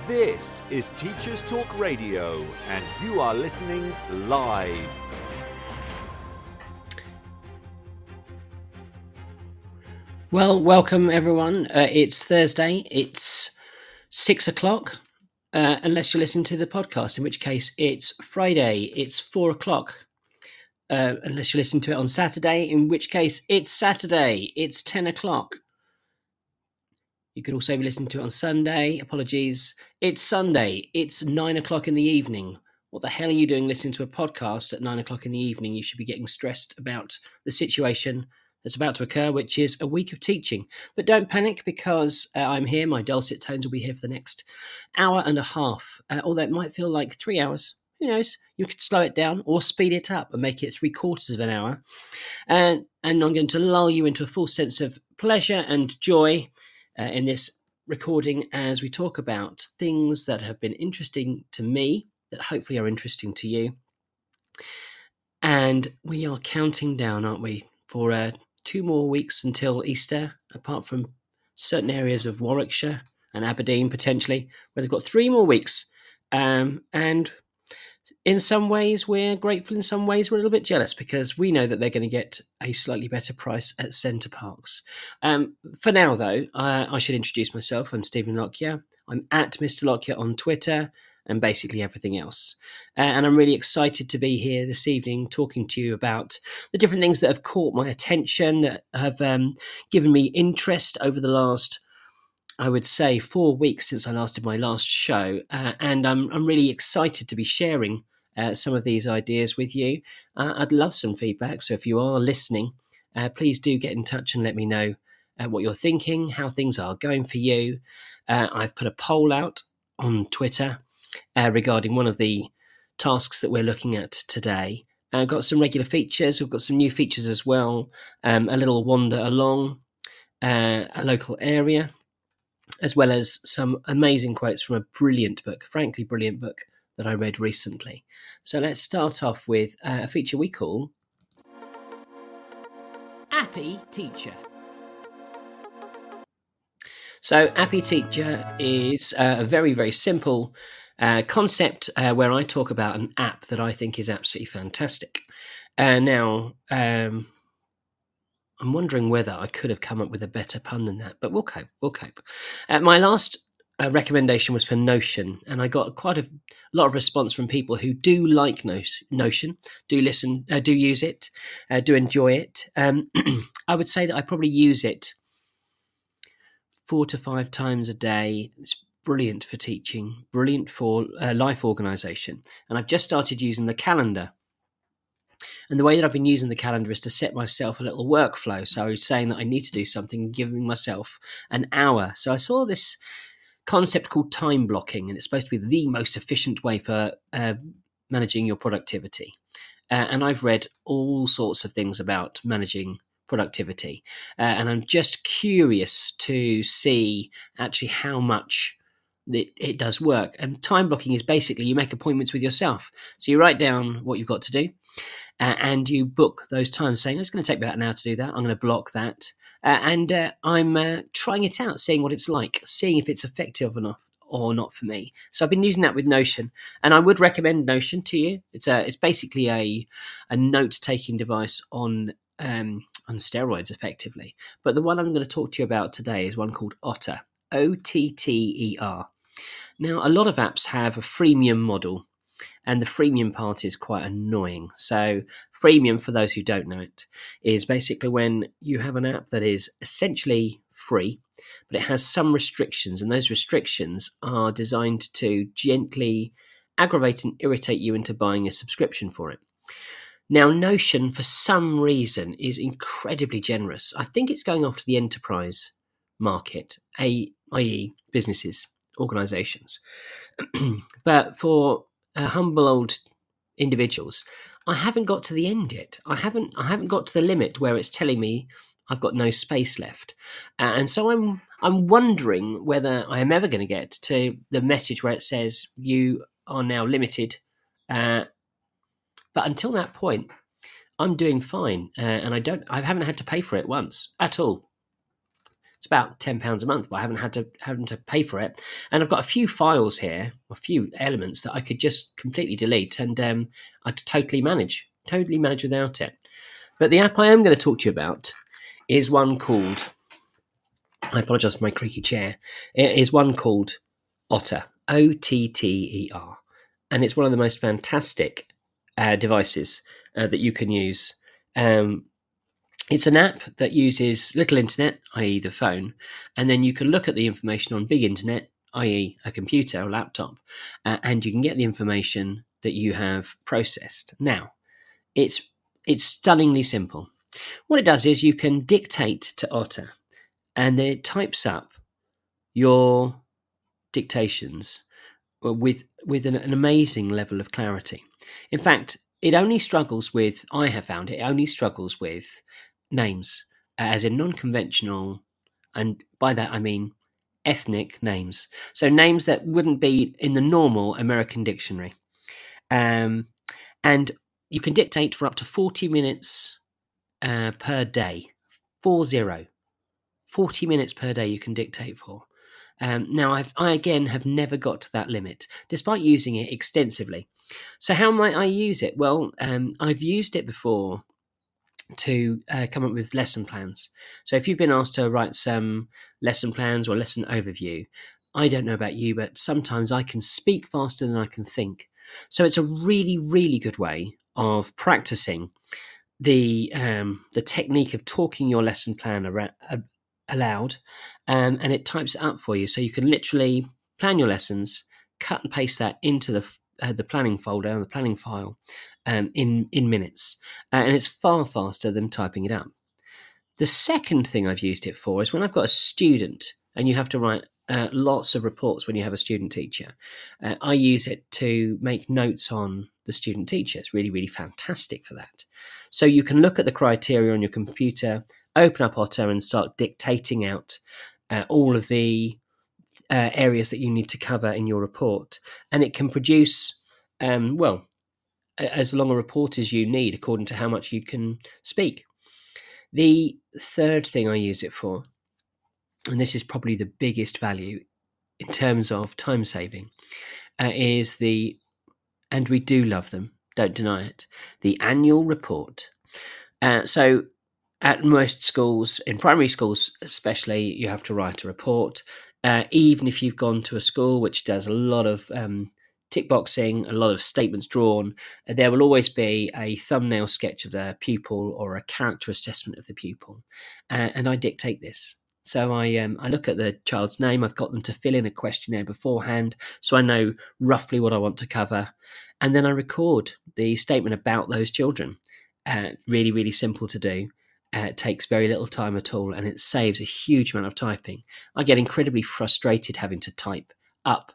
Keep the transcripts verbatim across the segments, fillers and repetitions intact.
This is Teachers Talk Radio, and you are listening live. Well, welcome everyone. Uh, it's Thursday. It's six o'clock, uh, unless you're listening to the podcast, in which case it's Friday. It's four o'clock, uh, unless you listen to it on Saturday, in which case it's Saturday. It's ten o'clock. You could also be listening to it on Sunday. Apologies. It's Sunday. It's nine o'clock in the evening. What the hell are you doing listening to a podcast at nine o'clock in the evening? You should be getting stressed about the situation that's about to occur, which is a week of teaching. But don't panic, because uh, I'm here. My dulcet tones will be here for the next hour and a half, uh, although it might feel like three hours. Who knows? You could slow it down or speed it up and make it three quarters of an hour. And, and I'm going to lull you into a full sense of pleasure and joy uh, in this recording as we talk about things that have been interesting to me, that hopefully are interesting to you. And we are counting down, aren't we, for uh, two more weeks until Easter, apart from certain areas of Warwickshire and Aberdeen, potentially, where they've got three more weeks. Um, and in some ways, we're grateful. In some ways, we're a little bit jealous, because we know that they're going to get a slightly better price at Center Parcs. Um, for now, though, uh, I should introduce myself. I'm Stephen Lockyer. I'm at Mister Lockyer on Twitter and basically everything else. Uh, and I'm really excited to be here this evening talking to you about the different things that have caught my attention, that have um, given me interest over the last, I would say, four weeks since I last did my last show. Uh, and I'm, I'm really excited to be sharing uh, some of these ideas with you. Uh, I'd love some feedback. So if you are listening, uh, please do get in touch and let me know uh, what you're thinking, how things are going for you. Uh, I've put a poll out on Twitter Uh, regarding one of the tasks that we're looking at today. I've uh, got some regular features. We've got some new features as well. Um, a little wander along uh, a local area, as well as some amazing quotes from a brilliant book, frankly brilliant book that I read recently. So let's start off with uh, a feature we call Appy Teacher. So Appy Teacher is uh, a very, very simple Uh, concept uh, where I talk about an app that I think is absolutely fantastic. Uh, now, um, I'm wondering whether I could have come up with a better pun than that, but we'll cope. We'll cope. Uh, my last uh, recommendation was for Notion, and I got quite a lot of response from people who do like Notion, do listen, uh, do use it, uh, do enjoy it. Um, I would say that I probably use it four to five times a day. It's brilliant for teaching, brilliant for uh, life organisation. And I've just started using the calendar. And the way that I've been using the calendar is to set myself a little workflow. So I was saying that I need to do something, giving myself an hour. So I saw this concept called time blocking, and it's supposed to be the most efficient way for uh, managing your productivity. Uh, and I've read all sorts of things about managing productivity. Uh, and I'm just curious to see actually how much It, it does work. And time blocking is basically you make appointments with yourself. So you write down what you've got to do uh, and you book those times, saying it's going to take me about an hour to do that. I'm going to block that. Uh, and uh, I'm uh, trying it out, seeing what it's like, seeing if it's effective enough or not for me. So I've been using that with Notion, and I would recommend Notion to you. It's a, it's basically a, a note-taking device on um, on steroids, effectively. But the one I'm going to talk to you about today is one called Otter, O T T E R. Now, a lot of apps have a freemium model, and the freemium part is quite annoying. So freemium, for those who don't know it, is basically when you have an app that is essentially free, but it has some restrictions, and those restrictions are designed to gently aggravate and irritate you into buying a subscription for it. Now, Notion, for some reason, is incredibly generous. I think it's going after the enterprise market, that is businesses, organizations. But for uh, humble old individuals, I haven't got to the end yet. I haven't I haven't got to the limit where it's telling me I've got no space left. Uh, and so I'm I'm wondering whether I am ever going to get to the message where it says you are now limited. Uh, but until that point, I'm doing fine. Uh, and I don't I haven't had to pay for it once at all. It's about ten pounds a month, but I haven't had to having to pay for it. And I've got a few files here, a few elements that I could just completely delete, and um, I'd totally manage, totally manage without it. But the app I am going to talk to you about is one called, I apologise for my creaky chair, it is one called Otter, O T T E R. And it's one of the most fantastic uh, devices uh, that you can use. Um, it's an app that uses little internet, that is the phone, and then you can look at the information on big internet, that is a computer or laptop, uh, and you can get the information that you have processed. Now, it's it's stunningly simple. What it does is you can dictate to Otter, and it types up your dictations with with an, an amazing level of clarity. In fact, it only struggles with, I have found it, only struggles with names, as in non-conventional, and by that I mean ethnic names. So names that wouldn't be in the normal American dictionary. Um, and you can dictate for up to forty minutes uh, per day. Four zero. forty minutes per day you can dictate for. Um, now, I've, I again have never got to that limit, despite using it extensively. So how might I use it? Well, um, I've used it before to uh, come up with lesson plans. So if you've been asked to write some lesson plans or lesson overview, I don't know about you, but sometimes I can speak faster than I can think. So it's a really, really good way of practicing the um, the technique of talking your lesson plan around, uh, aloud, um, and it types it up for you, so you can literally plan your lessons, cut and paste that into the uh, the planning folder, the planning file, um, in in minutes, uh, and it's far faster than typing it up. The second thing I've used it for is when I've got a student, and you have to write uh, lots of reports when you have a student teacher. Uh, I use it to make notes on the student teacher. It's really, really fantastic for that. So you can look at the criteria on your computer, open up Otter and start dictating out uh, all of the uh, areas that you need to cover in your report. And it can produce, um, well, as long a report as you need according to how much you can speak. The third thing I use it for, and this is probably the biggest value in terms of time saving, uh, is the, and we do love them, don't deny it, the annual report. Uh, so at most schools, in primary schools especially, you have to write a report. Uh, even if you've gone to a school which does a lot of um, tick boxing, a lot of statements drawn, uh, there will always be a thumbnail sketch of the pupil or a character assessment of the pupil. Uh, and I dictate this. So I um, I look at the child's name. I've got them to fill in a questionnaire beforehand, so I know roughly what I want to cover. And then I record the statement about those children. Uh, really, really simple to do. Uh, it takes very little time at all, and it saves a huge amount of typing. I get incredibly frustrated having to type up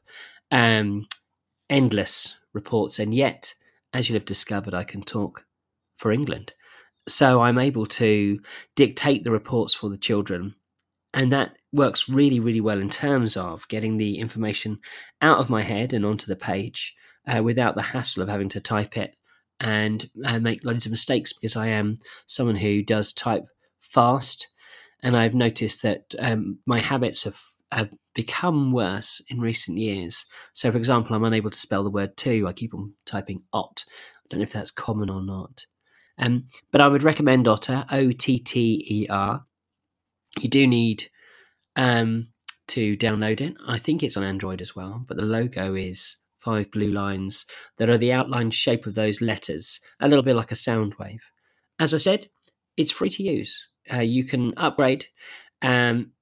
um, endless reports, and yet, as you'll have discovered, I can talk for England. So I'm able to dictate the reports for the children, and that works really, really well in terms of getting the information out of my head and onto the page uh, without the hassle of having to type it and uh, make loads of mistakes, because I am someone who does type fast, and I've noticed that um, my habits have, have become worse in recent years. So, for example, I'm unable to spell the word to. I keep on typing ot. I don't know if that's common or not. Um, but I would recommend Otter, O T T E R. You do need um, to download it. I think it's on Android as well, but the logo is five blue lines that are the outline shape of those letters, a little bit like a sound wave. As I said, it's free to use. Uh, you can upgrade, um,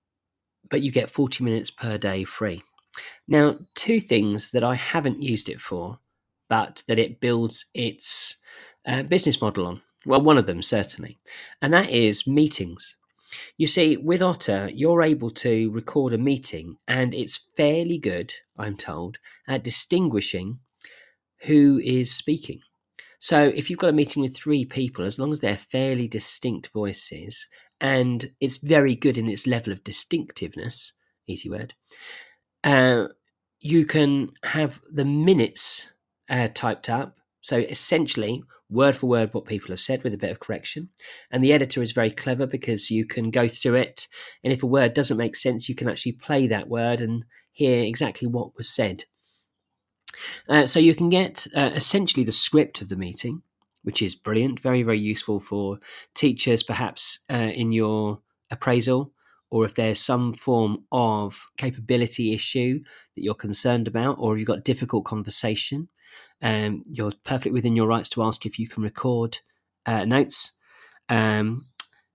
but you get forty minutes per day free. Now, two things that I haven't used it for, but that it builds its uh, business model on. Well, one of them certainly, and that is meetings. You see, with Otter, you're able to record a meeting, and it's fairly good, I'm told, at distinguishing who is speaking. So if you've got a meeting with three people, as long as they're fairly distinct voices, and it's very good in its level of distinctiveness, easy word, uh, you can have the minutes uh, typed up. So essentially, word for word what people have said with a bit of correction. And the editor is very clever because you can go through it, and if a word doesn't make sense, you can actually play that word and hear exactly what was said. Uh, so you can get uh, essentially the script of the meeting, which is brilliant, very, very useful for teachers, perhaps uh, in your appraisal, or if there's some form of capability issue that you're concerned about, or you've got difficult conversation. Um, you're perfectly within your rights to ask if you can record uh, notes um,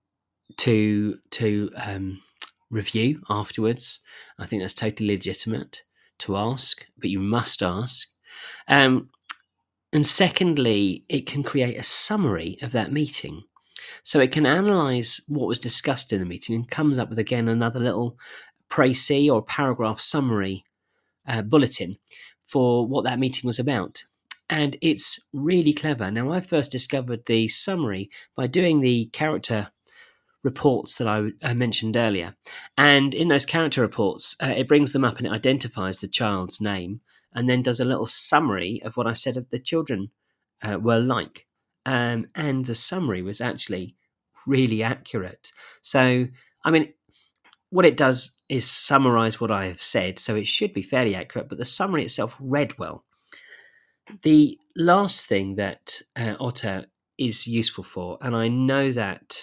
to to um, review afterwards. I think that's totally legitimate to ask, but you must ask. Um, and secondly, it can create a summary of that meeting. So it can analyse what was discussed in the meeting and comes up with, again, another little précis or paragraph summary uh, bulletin for what that meeting was about. And it's really clever. Now, I first discovered the summary by doing the character reports that I, I mentioned earlier. And in those character reports, uh, it brings them up and it identifies the child's name and then does a little summary of what I said of the children uh, were like. Um, and the summary was actually really accurate. So, I mean, what it does is summarize what I have said, so it should be fairly accurate, but the summary itself read well. The last thing that uh, Otter is useful for, and I know that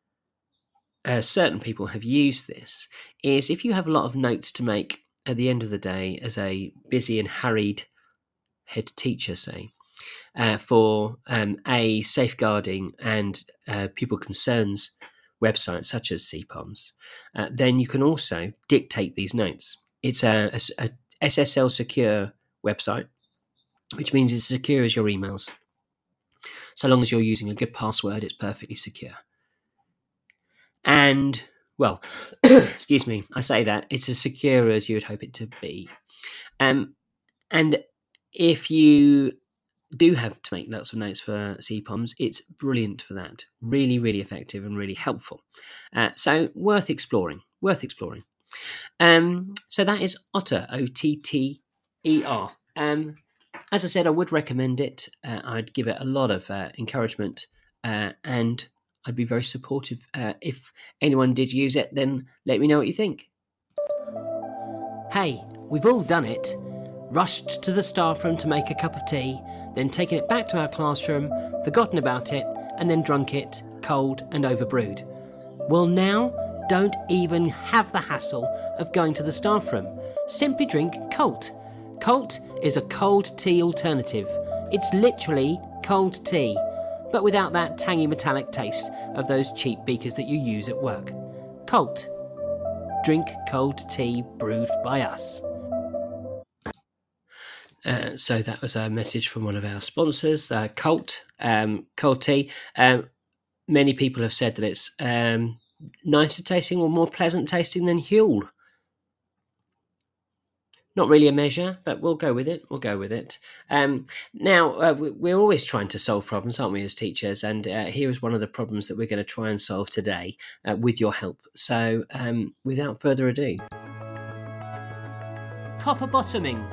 uh, certain people have used this, is if you have a lot of notes to make at the end of the day as a busy and harried head teacher, say, uh, for um, a safeguarding and uh, pupil concerns website such as C POMS, uh, then you can also dictate these notes. It's a, a, a S S L secure website, which means it's secure as your emails. So long as you're using a good password, it's perfectly secure. And, well, excuse me, I say that, it's as secure as you would hope it to be. Um, and if you do have to make lots of notes for C POMS, it's brilliant for that. Really, really effective and really helpful. Uh, so worth exploring, worth exploring. Um, so that is Otter, O T T E R. Um, as I said, I would recommend it. Uh, I'd give it a lot of uh, encouragement uh, and I'd be very supportive. Uh, if anyone did use it, then let me know what you think. Hey, we've all done it. Rushed to the staff room to make a cup of tea, then taken it back to our classroom, forgotten about it, and then drunk it, cold and overbrewed. Well, now, don't even have the hassle of going to the staff room. Simply drink Colt. Colt is a cold tea alternative. It's literally cold tea, but without that tangy metallic taste of those cheap beakers that you use at work. Colt. Drink cold tea brewed by us. Uh, so that was a message from one of our sponsors, uh, Colt, um, Cold Tea. Um, many people have said that it's um, nicer tasting or more pleasant tasting than Huel. Not really a measure, but we'll go with it. We'll go with it. Um, now, uh, we're always trying to solve problems, aren't we, as teachers? And uh, here is one of the problems that we're going to try and solve today uh, with your help. So, um, without further ado, copper bottoming.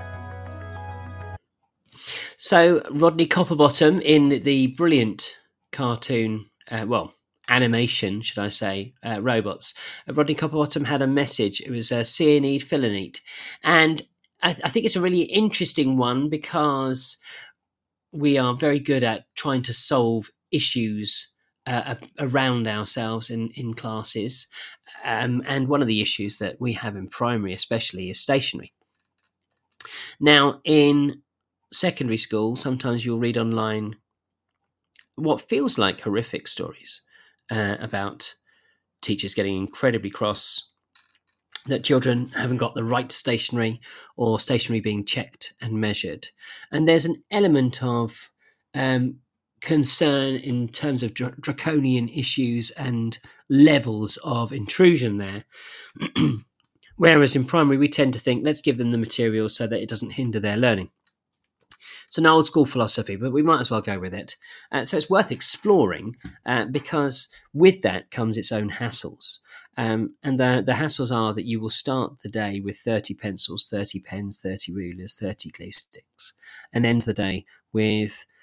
So, Rodney Copperbottom in the brilliant cartoon, uh, well, animation, should I say, uh, robots. Uh, Rodney Copperbottom had a message. It was uh, Cyanide Filanite. And I, th- I think it's a really interesting one because we are very good at trying to solve issues uh, around ourselves in, in classes. Um, and one of the issues that we have in primary especially is stationery. Now, in secondary school, sometimes you'll read online what feels like horrific stories uh, about teachers getting incredibly cross, that children haven't got the right stationery or stationery being checked and measured. And there's an element of um, concern in terms of dr- draconian issues and levels of intrusion there. Whereas in primary, we tend to think, let's give them the material so that it doesn't hinder their learning. It's an old school philosophy, but we might as well go with it. Uh, so it's worth exploring uh, because with that comes its own hassles. Um, and the, the hassles are that you will start the day with thirty pencils, thirty pens, thirty rulers, thirty glue sticks, and end the day with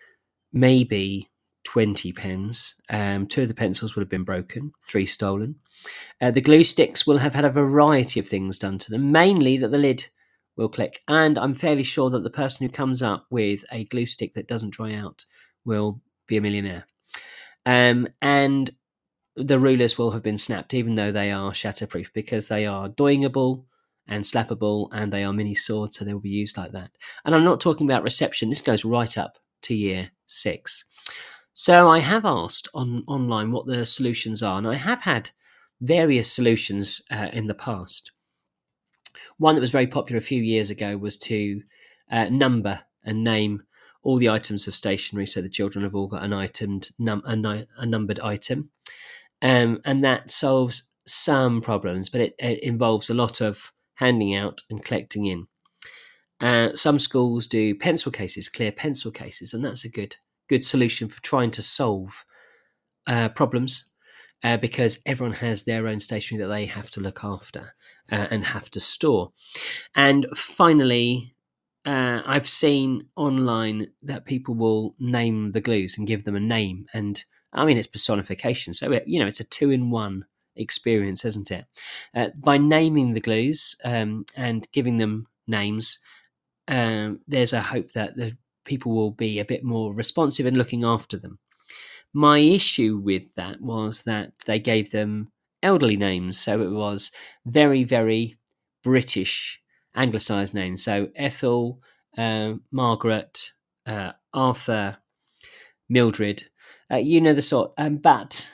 maybe twenty pens. Um, two of the pencils would have been broken, three stolen. Uh, the glue sticks will have had a variety of things done to them, mainly that the lid will click. And I'm fairly sure that the person who comes up with a glue stick that doesn't dry out will be a millionaire. Um, and the rulers will have been snapped, even though they are shatterproof, because they are doingable and slappable, and they are mini swords, so they will be used like that. And I'm not talking about reception. This goes right up to year six. So I have asked on online what the solutions are, and I have had various solutions uh, in the past. One that was very popular a few years ago was to uh, number and name all the items of stationery, so the children have all got an itemed num- a, a numbered item, um, and that solves some problems, but it, it involves a lot of handing out and collecting in. Uh, some schools do pencil cases, clear pencil cases, and that's a good good solution for trying to solve uh, problems, uh, because everyone has their own stationery that they have to look after uh, and have to store. And finally, uh, I've seen online that people will name the glues and give them a name, and I mean, it's personification, so it, you know, it's a two-in-one experience, isn't it? Uh, by naming the glues um, and giving them names, um, there's a hope that the people will be a bit more responsive and looking after them. My issue with that was that they gave them elderly names, so it was very, very British anglicised names. So Ethel, uh, Margaret, uh, Arthur, Mildred, uh, you know the sort. Um, but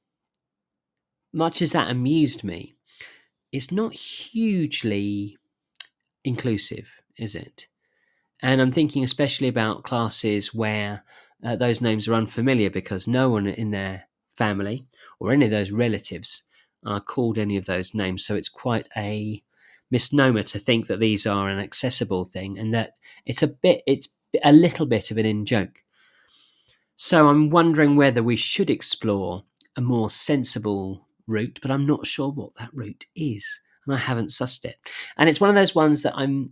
much as that amused me, it's not hugely inclusive, is it? And I'm thinking especially about classes where uh, those names are unfamiliar because no one in their family or any of those relatives are called any of those names. So it's quite a misnomer to think that these are an accessible thing, and that it's a bit, it's a little bit of an in-joke. So I'm wondering whether we should explore a more sensible route, but I'm not sure what that route is, and I haven't sussed it. And it's one of those ones that I'm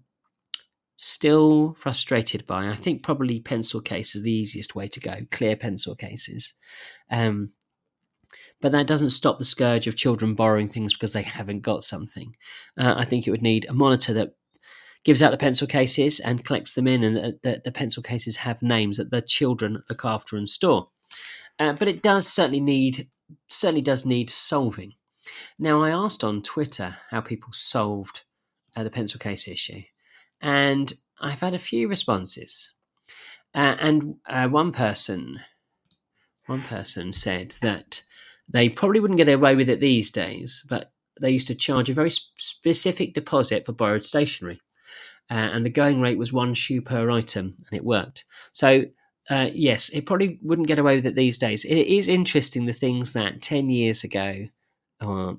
still frustrated by. I think probably pencil case is the easiest way to go, clear pencil cases. Um, but that doesn't stop the scourge of children borrowing things because they haven't got something. Uh, I think it would need a monitor that gives out the pencil cases and collects them in, and the, the, the pencil cases have names that the children look after and store. Uh, but it does certainly need, certainly does need solving. Now, I asked on Twitter how people solved uh, the pencil case issue, and I've had a few responses. Uh, and uh, one person, one person said that they probably wouldn't get away with it these days, but they used to charge a very sp- specific deposit for borrowed stationery, uh, and the going rate was one shoe per item, and it worked. So uh, yes, it probably wouldn't get away with it these days. It is interesting the things that ten years ago uh,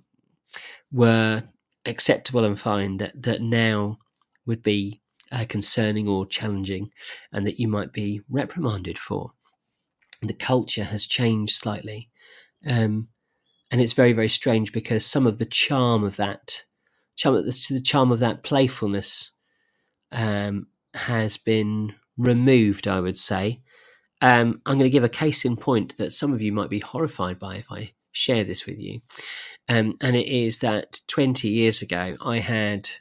were acceptable and fine that, that now would be uh, concerning or challenging, and that you might be reprimanded for. The culture has changed slightly, um, and it's very, very strange because some of the charm of that, charm, the charm of that playfulness, um, has been removed, I would say. Um, I'm going to give a case in point that some of you might be horrified by if I share this with you, um, and it is that twenty years ago I had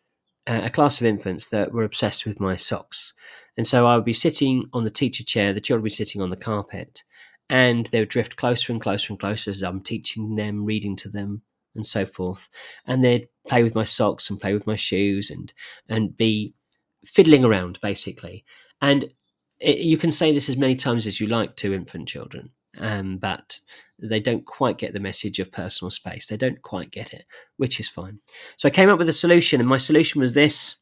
a class of infants that were obsessed with my socks. And so I would be sitting on the teacher chair, the children would be sitting on the carpet, and they would drift closer and closer and closer as I'm teaching them, reading to them, and so forth. And they'd play with my socks and play with my shoes and and be fiddling around, basically. And it, you can say this as many times as you like to infant children, um, but they don't quite get the message of personal space. They don't quite get it, which is fine. So I came up with a solution, and my solution was this.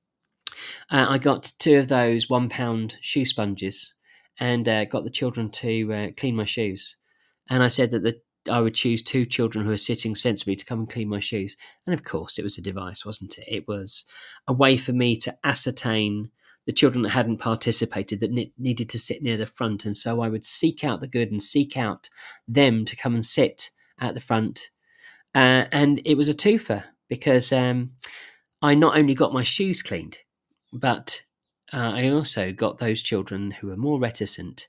Uh, I got two of those one pound shoe sponges and uh, got the children to uh, clean my shoes. And I said that the, I would choose two children who are sitting sensibly to come and clean my shoes. And of course, it was a device, wasn't it? It was a way for me to ascertain the children that hadn't participated, that ne- needed to sit near the front. And so I would seek out the good and seek out them to come and sit at the front. Uh, and it was a twofer because um, I not only got my shoes cleaned, but uh, I also got those children who were more reticent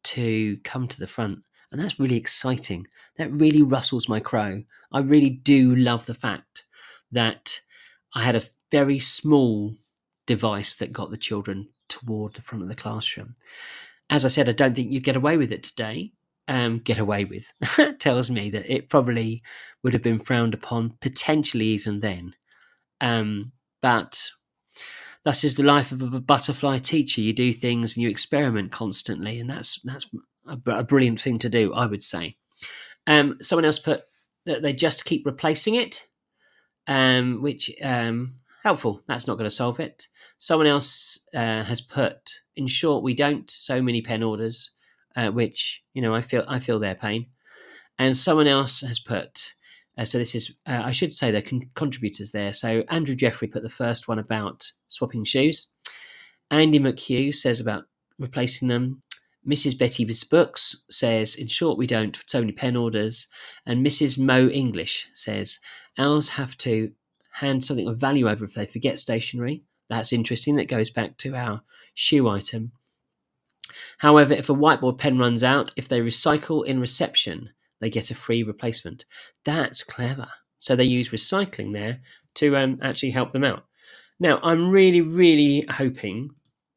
to come to the front. And that's really exciting. That really rustles my crow. I really do love the fact that I had a very small device that got the children toward the front of the classroom. As I said, I don't think you'd get away with it today. Um, get away with tells me that it probably would have been frowned upon, potentially even then. Um, but thus is the life of a butterfly teacher. You do things and you experiment constantly, and that's that's a, a brilliant thing to do, I would say. Um, someone else put that they just keep replacing it, um, which um, helpful. That's not going to solve it. Someone else uh, has put, in short, we don't so many pen orders, uh, which you know I feel I feel their pain. And someone else has put, uh, so this is uh, I should say they're con- contributors there. So Andrew Jeffrey put the first one about swapping shoes. Andy McHugh says about replacing them. Missus Betty's Books says, in short, we don't so many pen orders. And Missus Mo English says, ours have to hand something of value over if they forget stationery. That's interesting. That goes back to our shoe item. However, if a whiteboard pen runs out, if they recycle in reception, they get a free replacement. That's clever. So they use recycling there to um, actually help them out. Now, I'm really, really hoping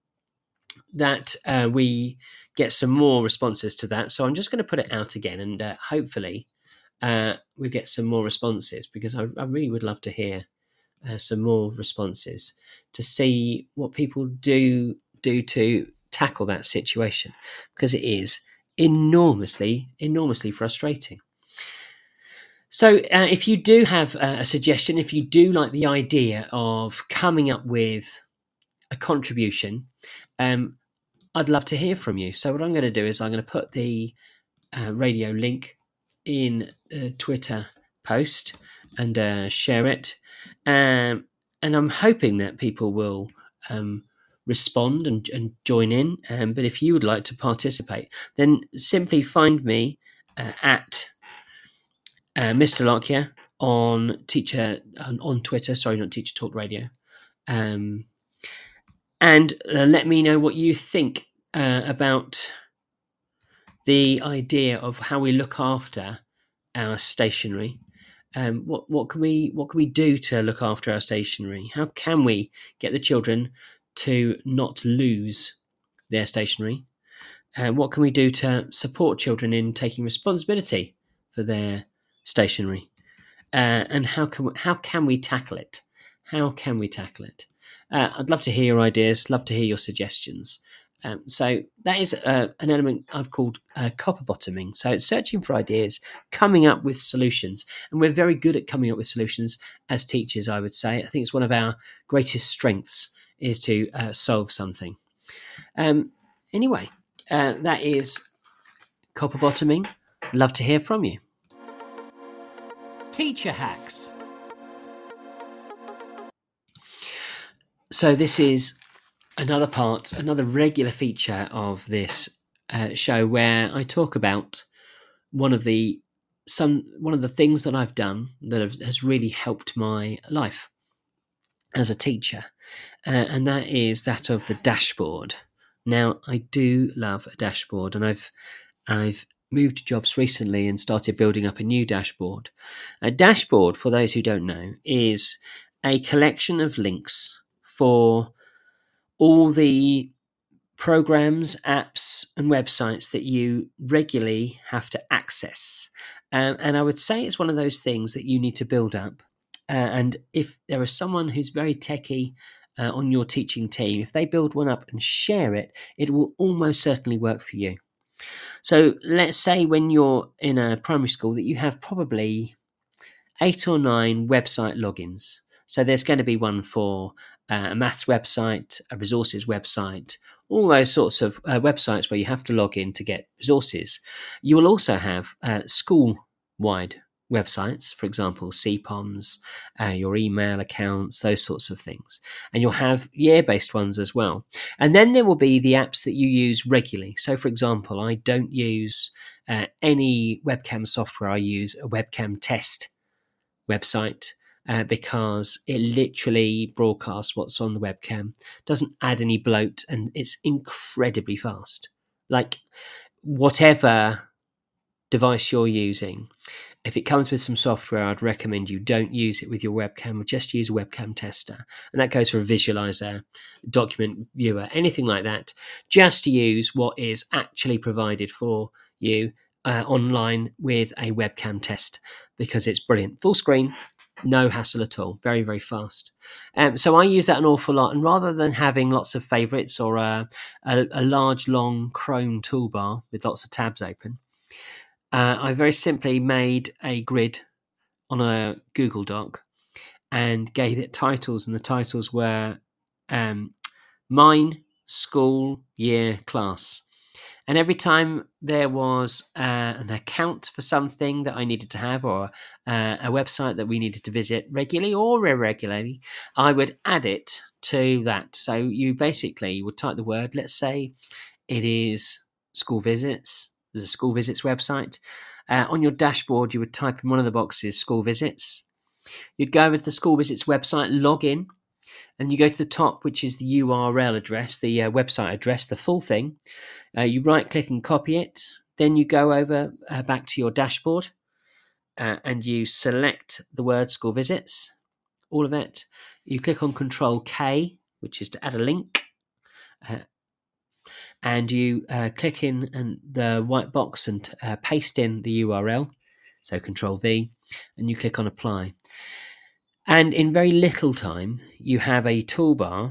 that uh, we get some more responses to that. So I'm just going to put it out again, and uh, hopefully uh, we get some more responses, because I, I really would love to hear uh, some more responses to see what people do do to tackle that situation, because it is enormously, enormously frustrating. So uh, if you do have a suggestion, if you do like the idea of coming up with a contribution, um, I'd love to hear from you. So what I'm going to do is I'm going to put the uh, radio link in a Twitter post and uh, share it. Um, and I'm hoping that people will um, respond and, and join in. Um, but if you would like to participate, then simply find me uh, at uh, Mister Lockyer on teacher on, on Twitter. Sorry, not Teacher Talk Radio. Um, and uh, let me know what you think uh, about the idea of how we look after our stationery. Um, what what can we what can we do to look after our stationery? How can we get the children to not lose their stationery? And uh, what can we do to support children in taking responsibility for their stationery? Uh, and how can we, how can we tackle it? How can we tackle it? Uh, I'd love to hear your ideas. Love to hear your suggestions. Um, so that is uh, an element I've called uh, copper bottoming. So it's searching for ideas, coming up with solutions. And we're very good at coming up with solutions as teachers, I would say. I think it's one of our greatest strengths is to uh, solve something. Um, anyway, uh, that is copper bottoming. Love to hear from you. Teacher hacks. So this is another part, another regular feature of this uh, show where I talk about one of the some one of the things that I've done that have, has really helped my life as a teacher, uh, and that is that of the dashboard. Now, I do love a dashboard, and I've I've moved jobs recently and started building up a new dashboard. A dashboard, for those who don't know, is a collection of links for all the programs, apps, and websites that you regularly have to access. Um, and I would say it's one of those things that you need to build up. Uh, and if there is someone who's very techie uh, on your teaching team, if they build one up and share it, it will almost certainly work for you. So let's say when you're in a primary school that you have probably eight or nine website logins. So there's going to be one for uh, a maths website, a resources website, all those sorts of uh, websites where you have to log in to get resources. You will also have uh, school-wide websites, for example, C POMs, uh, your email accounts, those sorts of things. And you'll have year-based ones as well. And then there will be the apps that you use regularly. So, for example, I don't use uh, any webcam software. I use a webcam test website uh, because it literally broadcasts what's on the webcam, doesn't add any bloat, and it's incredibly fast. Like, whatever device you're using, if it comes with some software, I'd recommend you don't use it with your webcam, just use a webcam tester. And that goes for a visualizer, document viewer, anything like that. Just use what is actually provided for you uh, online with a webcam test, because it's brilliant. Full screen, no hassle at all. Very, very fast. Um, so I use that an awful lot. And rather than having lots of favorites or a, a, a large, long Chrome toolbar with lots of tabs open, Uh, I very simply made a grid on a Google Doc and gave it titles, and the titles were um, mine, school, year, class. And every time there was uh, an account for something that I needed to have, or uh, a website that we needed to visit regularly or irregularly, I would add it to that. So you basically would type the word, let's say it is school visits. There's a school visits website. Uh, on your dashboard, you would type in one of the boxes, school visits. You'd go over to the school visits website, log in, and you go to the top, which is the U R L address, the uh, website address, the full thing. Uh, you right-click and copy it. Then you go over uh, back to your dashboard, uh, and you select the word school visits, all of it. You click on Control K, which is to add a link. Uh, and you uh, click in and the white box and uh, paste in the U R L, so Control V, and you click on Apply. And in very little time, you have a toolbar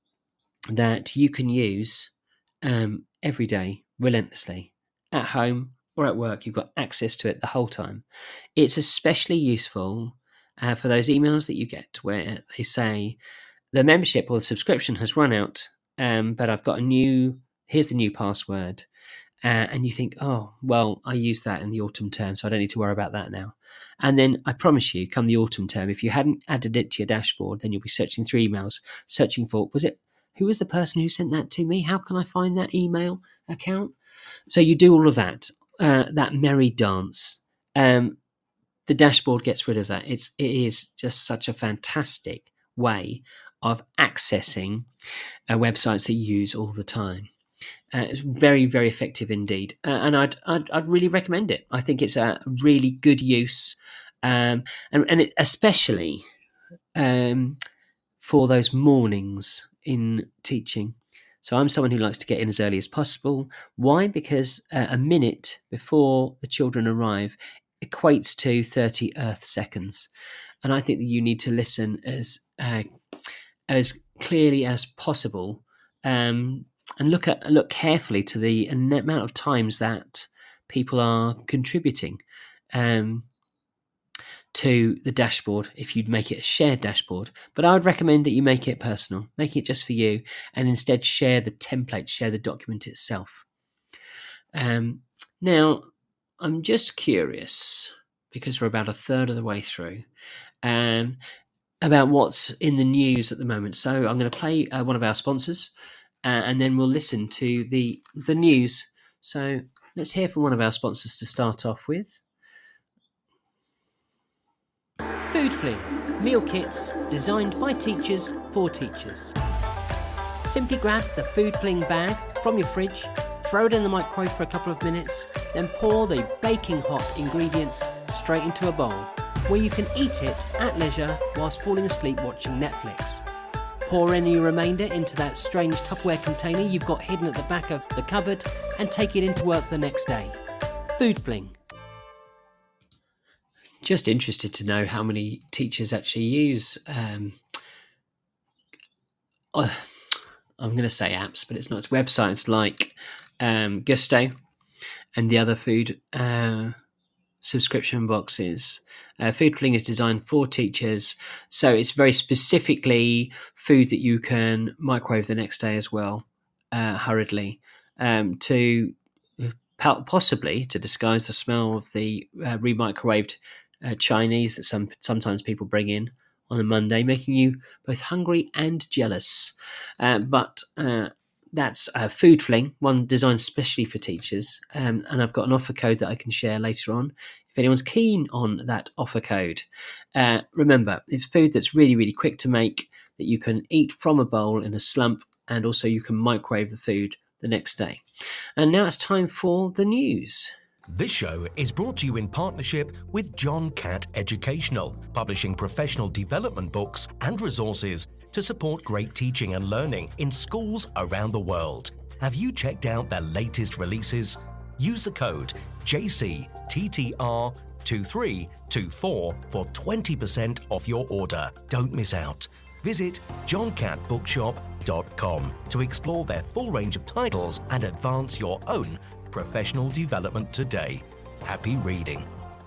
that you can use um, every day, relentlessly, at home or at work. You've got access to it the whole time. It's especially useful uh, for those emails that you get where they say the membership or the subscription has run out, um, but I've got a new... here's the new password. Uh, and you think, oh, well, I used that in the autumn term, so I don't need to worry about that now. And then I promise you, come the autumn term, if you hadn't added it to your dashboard, then you'll be searching through emails, searching for, was it, who was the person who sent that to me? How can I find that email account? So you do all of that, uh, that merry dance. Um, the dashboard gets rid of that. It's, it is just such a fantastic way of accessing uh, websites that you use all the time. Uh, it's very, very effective indeed, uh, and I'd, I'd I'd really recommend it. I think it's a really good use, um, and and it, especially um, for those mornings in teaching. So I'm someone who likes to get in as early as possible. Why? Because uh, a minute before the children arrive equates to thirty Earth seconds, and I think that you need to listen as uh, as clearly as possible. Um, And look at look carefully to the amount of times that people are contributing um, to the dashboard. If you'd make it a shared dashboard, but I would recommend that you make it personal, make it just for you, and instead share the template, share the document itself. Um, now, I'm just curious, because we're about a third of the way through, um, about what's in the news at the moment. So I'm going to play uh, one of our sponsors. Uh, and then we'll listen to the the news. So let's hear from one of our sponsors to start off with. Food Fling, meal kits designed by teachers for teachers. Simply grab the Food Fling bag from your fridge, throw it in the microwave for a couple of minutes, then pour the baking hot ingredients straight into a bowl, where you can eat it at leisure whilst falling asleep watching Netflix. Pour any remainder into that strange Tupperware container you've got hidden at the back of the cupboard and take it into work the next day. Food Fling. Just interested to know how many teachers actually use, um, uh, I'm going to say apps, but it's not. It's websites like um, Gusto and the other food uh, subscription boxes. Uh, Food Fling is designed for teachers, so it's very specifically food that you can microwave the next day as well, uh, hurriedly, um, to possibly to disguise the smell of the uh, re-microwaved uh, Chinese that some sometimes people bring in on a Monday, making you both hungry and jealous. Uh, but uh, that's uh, Food Fling, one designed specially for teachers, um, and I've got an offer code that I can share later on. If anyone's keen on that offer code, uh, remember, it's food that's really, really quick to make, that you can eat from a bowl in a slump, and also you can microwave the food the next day. And now it's time for the news. This show is brought to you in partnership with John Catt Educational, publishing professional development books and resources to support great teaching and learning in schools around the world. Have you checked out their latest releases? Use the code J C T T R two three two four for twenty percent off your order. Don't miss out. Visit john catt bookshop dot com to explore their full range of titles and advance your own professional development today. Happy reading.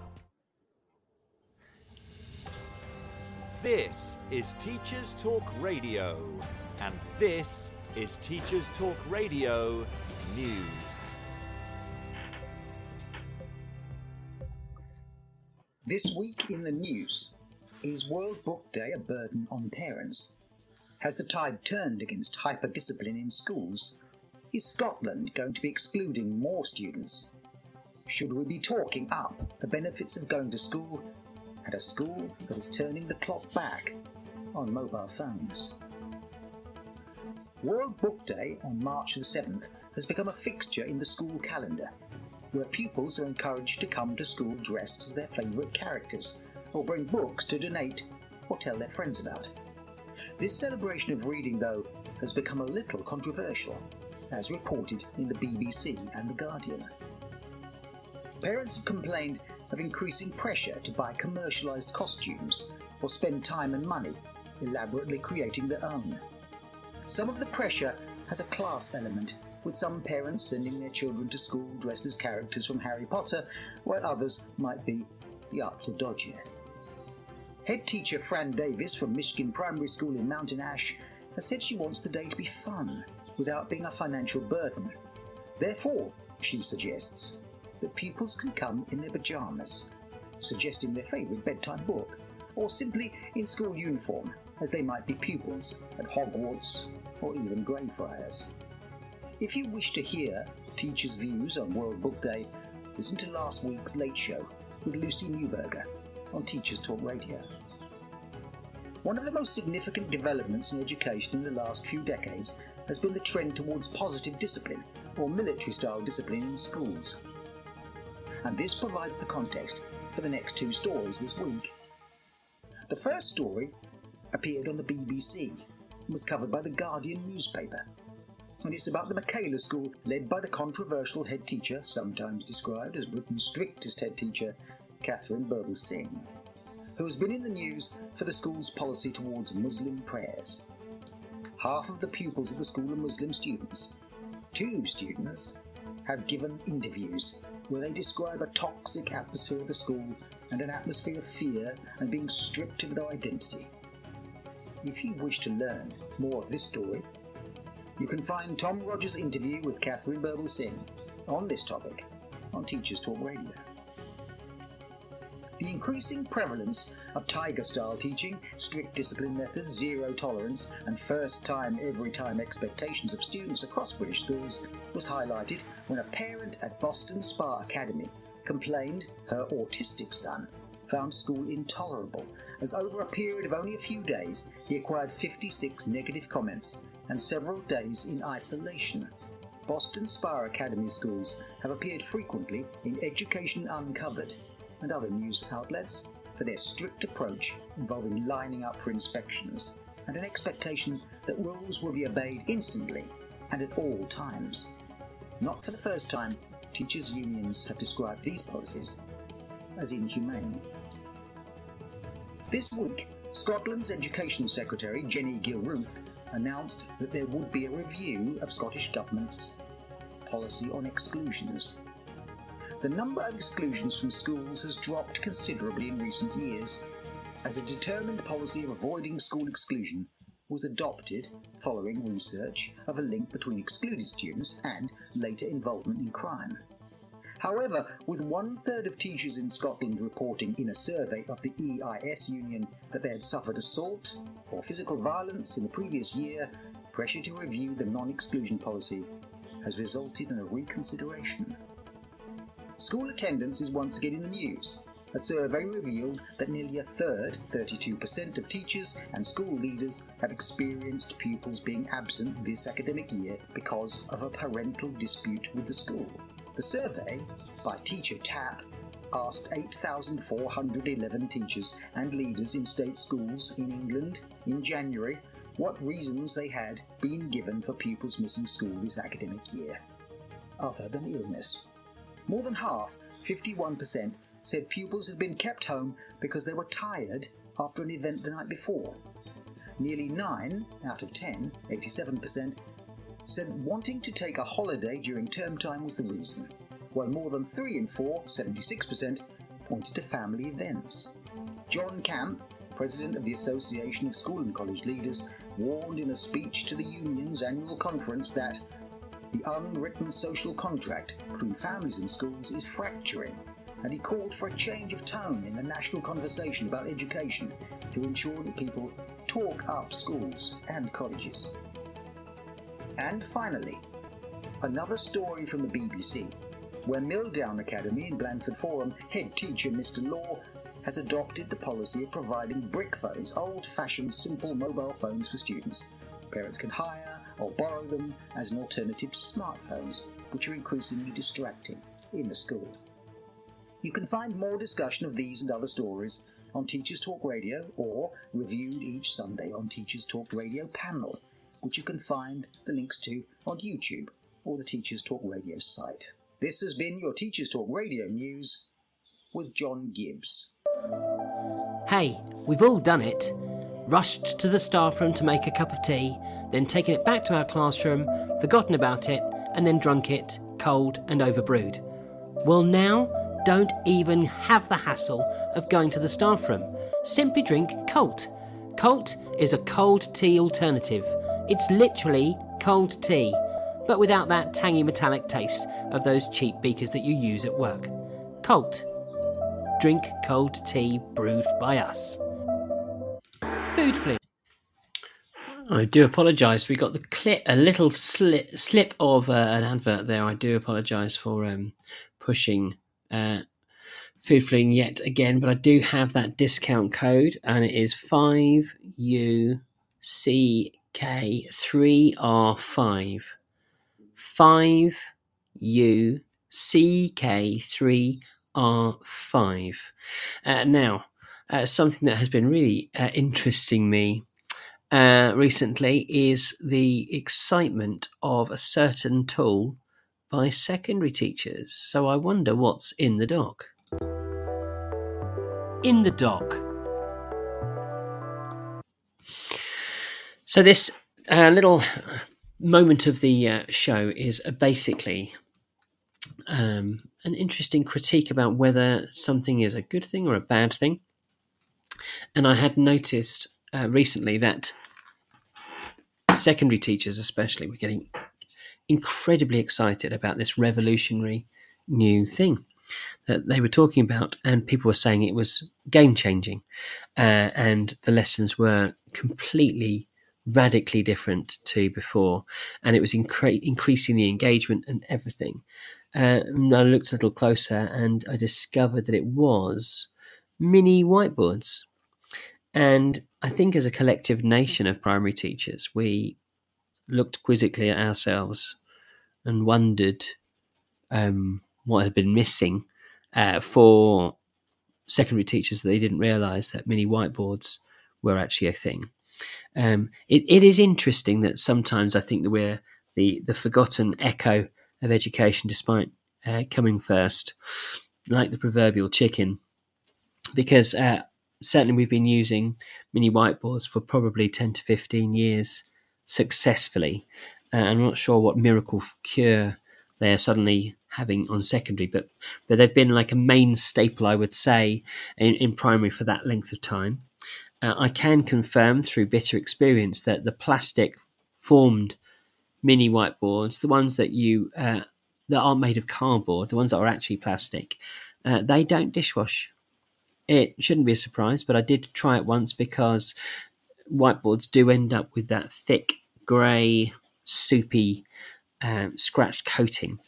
This is Teachers Talk Radio, and this is Teachers Talk Radio News. This week in the news, is World Book Day a burden on parents? Has the tide turned against hyper-discipline in schools? Is Scotland going to be excluding more students? Should we be talking up the benefits of going to school at a school that is turning the clock back on mobile phones? World Book Day on March the seventh has become a fixture in the school calendar, where pupils are encouraged to come to school dressed as their favourite characters, or bring books to donate or tell their friends about. This celebration of reading, though, has become a little controversial, as reported in the B B C and The Guardian. Parents have complained of increasing pressure to buy commercialised costumes or spend time and money elaborately creating their own. Some of the pressure has a class element, with some parents sending their children to school dressed as characters from Harry Potter, while others might be the Artful Dodger. Head teacher Fran Davis from Michigan Primary School in Mountain Ash has said she wants the day to be fun without being a financial burden. Therefore, she suggests that pupils can come in their pyjamas, suggesting their favourite bedtime book, or simply in school uniform, as they might be pupils at Hogwarts or even Greyfriars. If you wish to hear teachers' views on World Book Day, listen to last week's Late Show with Lucy Newberger on Teachers Talk Radio. One of the most significant developments in education in the last few decades has been the trend towards positive discipline, or military-style discipline in schools. And this provides the context for the next two stories this week. The first story appeared on the B B C and was covered by the Guardian newspaper. And it's about the Michaela School, led by the controversial head teacher, sometimes described as Britain's strictest head teacher, Catherine Birbalsingh, who has been in the news for the school's policy towards Muslim prayers. Half of the pupils of the school are Muslim students. Two students have given interviews where they describe a toxic atmosphere of the school and an atmosphere of fear and being stripped of their identity. If you wish to learn more of this story, you can find Tom Rogers' interview with Catherine Birbalsingh on this topic on Teachers Talk Radio. The increasing prevalence of Tiger-style teaching, strict discipline methods, zero tolerance, and first-time, every-time expectations of students across British schools was highlighted when a parent at Boston Spa Academy complained her autistic son found school intolerable, as over a period of only a few days he acquired fifty-six negative comments and several days in isolation. Boston Spa Academy schools have appeared frequently in Education Uncovered and other news outlets for their strict approach involving lining up for inspections and an expectation that rules will be obeyed instantly and at all times. Not for the first time, teachers' unions have described these policies as inhumane. This week, Scotland's Education Secretary Jenny Gilruth announced that there would be a review of Scottish Government's policy on exclusions. The number of exclusions from schools has dropped considerably in recent years, as a determined policy of avoiding school exclusion was adopted following research of a link between excluded students and later involvement in crime. However, with one-third of teachers in Scotland reporting in a survey of the E I S union that they had suffered assault or physical violence in the previous year, pressure to review the non-exclusion policy has resulted in a reconsideration. School attendance is once again in the news, a survey revealed that nearly a third, thirty-two percent of teachers and school leaders have experienced pupils being absent this academic year because of a parental dispute with the school. The survey, by Teacher Tapp, asked eight thousand four hundred eleven teachers and leaders in state schools in England in January what reasons they had been given for pupils missing school this academic year, other than illness. More than half, fifty-one percent, said pupils had been kept home because they were tired after an event the night before. Nearly nine out of ten, eighty-seven percent, said wanting to take a holiday during term time was the reason, while more than three in four, seventy-six percent, pointed to family events. John Camp, president of the Association of School and College Leaders, warned in a speech to the union's annual conference that the unwritten social contract between families and schools is fracturing, and he called for a change of tone in the national conversation about education to ensure that people talk up schools and colleges. And finally, another story from the B B C, where Milldown Academy in Blandford Forum head teacher Mister Law has adopted the policy of providing brick phones, old-fashioned simple mobile phones for students. Parents can hire or borrow them as an alternative to smartphones, which are increasingly distracting in the school. You can find more discussion of these and other stories on Teachers Talk Radio, or reviewed each Sunday on Teachers Talk Radio panel, which you can find the links to on YouTube or the Teachers Talk Radio site. This has been your Teachers Talk Radio News with John Gibbs. Hey, we've all done it. Rushed to the staff room to make a cup of tea, then taken it back to our classroom, forgotten about it, and then drunk it, cold and overbrewed. Well, now, don't even have the hassle of going to the staff room. Simply drink Colt. Colt is a cold tea alternative. It's literally cold tea, but without that tangy metallic taste of those cheap beakers that you use at work. Colt. Drink cold tea brewed by us. Food Fleet. I do apologise. We got the clip, a little slip, slip of uh, an advert there. I do apologise for um, pushing uh, Food Fleeing yet again, but I do have that discount code, and it is five U C K three R five. five U C K three R five. Uh, now, uh, something that has been really uh, interesting me uh, recently is the excitement of a certain tool by secondary teachers. So I wonder what's in the dock. In the dock. So this uh, little moment of the uh, show is uh, basically um, an interesting critique about whether something is a good thing or a bad thing. And I had noticed uh, recently that secondary teachers especially were getting incredibly excited about this revolutionary new thing that they were talking about, and people were saying it was game-changing, uh, and the lessons were completely radically different to before, and it was incre- increasing the engagement and everything. Uh, and I looked a little closer and I discovered that it was mini whiteboards. And I think as a collective nation of primary teachers, we looked quizzically at ourselves and wondered um, what had been missing uh, for secondary teachers, that they didn't realise that mini whiteboards were actually a thing. Um, it, it is interesting that sometimes I think that we're the, the forgotten echo of education, despite uh, coming first, like the proverbial chicken, because uh, certainly we've been using mini whiteboards for probably ten to fifteen years successfully. Uh, I'm not sure what miracle cure they're suddenly having on secondary, but, but they've been like a main staple, I would say, in, in primary for that length of time. Uh, I can confirm through bitter experience that the plastic formed mini whiteboards, the ones that you uh, that aren't made of cardboard, the ones that are actually plastic, uh, they don't dishwash. It shouldn't be a surprise, but I did try it once because whiteboards do end up with that thick, grey, soupy, um, scratched coating.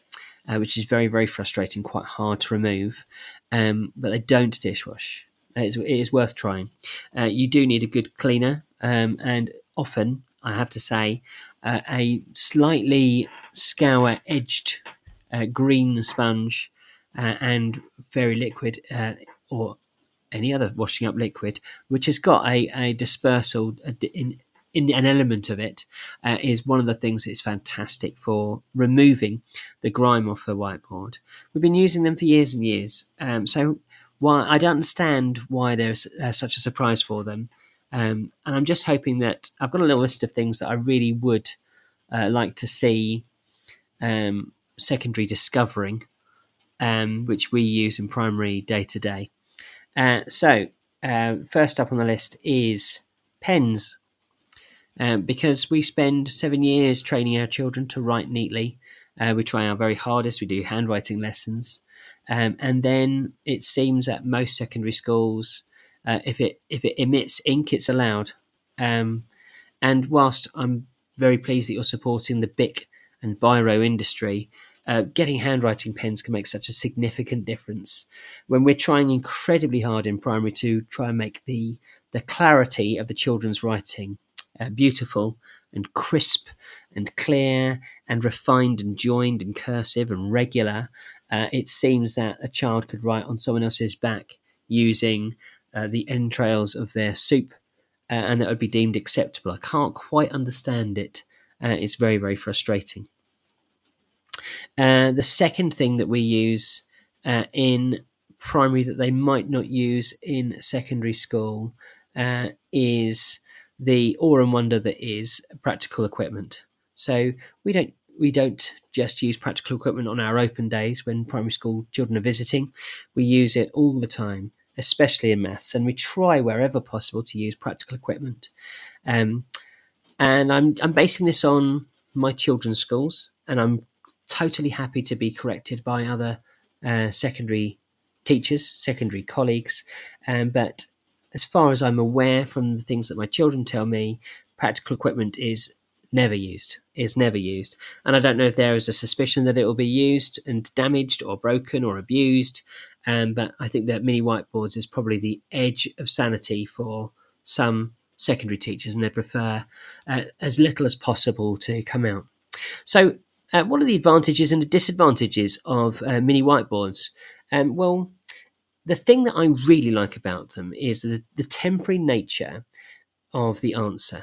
uh, which is very, very frustrating, quite hard to remove. Um, but they don't dishwash. It is, it is worth trying. Uh, you do need a good cleaner, um, and often, I have to say, uh, a slightly scour-edged uh, green sponge uh, and very liquid uh, or any other washing up liquid, which has got a, a dispersal in, in an element of it, uh, is one of the things that's fantastic for removing the grime off the whiteboard. We've been using them for years and years. Um, so why I don't understand why there's uh, such a surprise for them. Um, and I'm just hoping that I've got a little list of things that I really would uh, like to see um, secondary discovering, um, which we use in primary day to day. Uh, so, uh, first up on the list is pens, um, because we spend seven years training our children to write neatly. Uh, we try our very hardest. We do handwriting lessons, um, and then it seems at most secondary schools, uh, if it if it emits ink, it's allowed. Um, and whilst I'm very pleased that you're supporting the Bic and Biro industry, Uh, getting handwriting pens can make such a significant difference when we're trying incredibly hard in primary to try and make the the clarity of the children's writing uh, beautiful and crisp and clear and refined and joined and cursive and regular. Uh, it seems that a child could write on someone else's back using uh, the entrails of their soup, uh, and that would be deemed acceptable. I can't quite understand it. Uh, it's very, very frustrating. Uh, the second thing that we use uh, in primary that they might not use in secondary school uh, is the awe and wonder that is practical equipment. So we don't we don't just use practical equipment on our open days when primary school children are visiting. We use it all the time, especially in maths, and we try wherever possible to use practical equipment. Um, and I'm I'm basing this on my children's schools, and I'm totally happy to be corrected by other uh, secondary teachers, secondary colleagues. Um, but as far as I'm aware from the things that my children tell me, practical equipment is never used, is never used. And I don't know if there is a suspicion that it will be used and damaged or broken or abused. Um, but I think that mini whiteboards is probably the edge of sanity for some secondary teachers, and they prefer uh, as little as possible to come out. So Uh, what are the advantages and the disadvantages of uh, mini whiteboards? Um, well, the thing that I really like about them is the, the temporary nature of the answer.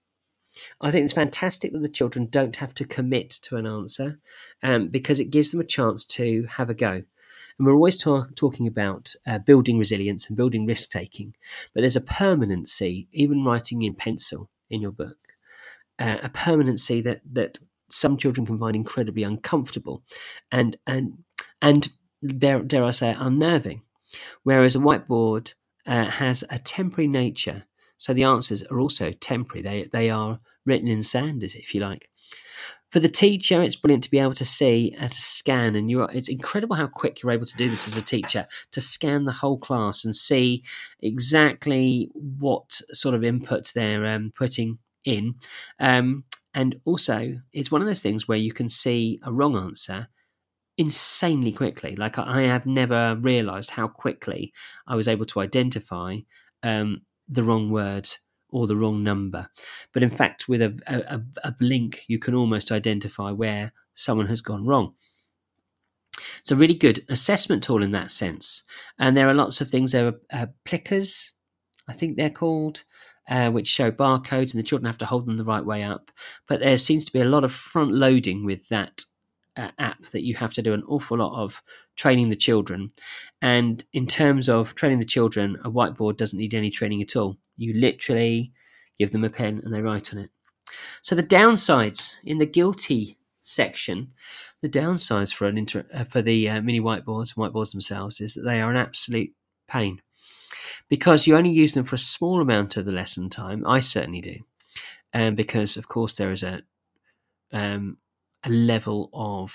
I think it's fantastic that the children don't have to commit to an answer, um, because it gives them a chance to have a go. And we're always talk, talking about uh, building resilience and building risk-taking, but there's a permanency, even writing in pencil in your book, uh, a permanency that that some children can find incredibly uncomfortable and and and dare, dare I say unnerving, whereas a whiteboard uh, has a temporary nature. So the answers are also temporary. They they are written in sand, if you like. For the teacher, it's brilliant to be able to see and to scan, and you are, it's incredible how quick you're able to do this as a teacher, to scan the whole class and see exactly what sort of input they're um, putting in. Um, And also, it's one of those things where you can see a wrong answer insanely quickly. Like, I have never realised how quickly I was able to identify um, the wrong word or the wrong number. But in fact, with a, a, a blink, you can almost identify where someone has gone wrong. It's a really good assessment tool in that sense. And there are lots of things. There are uh, plickers, I think they're called, Uh, which show barcodes, and the children have to hold them the right way up. But there seems to be a lot of front loading with that uh, app, that you have to do an awful lot of training the children. And in terms of training the children, a whiteboard doesn't need any training at all. You literally give them a pen and they write on it. So the downsides in the guilty section, the downsides for an inter- uh, for the uh, mini whiteboards and whiteboards themselves is that they are an absolute pain, because you only use them for a small amount of the lesson time. I certainly do. Um, because, of course, there is a um, a level of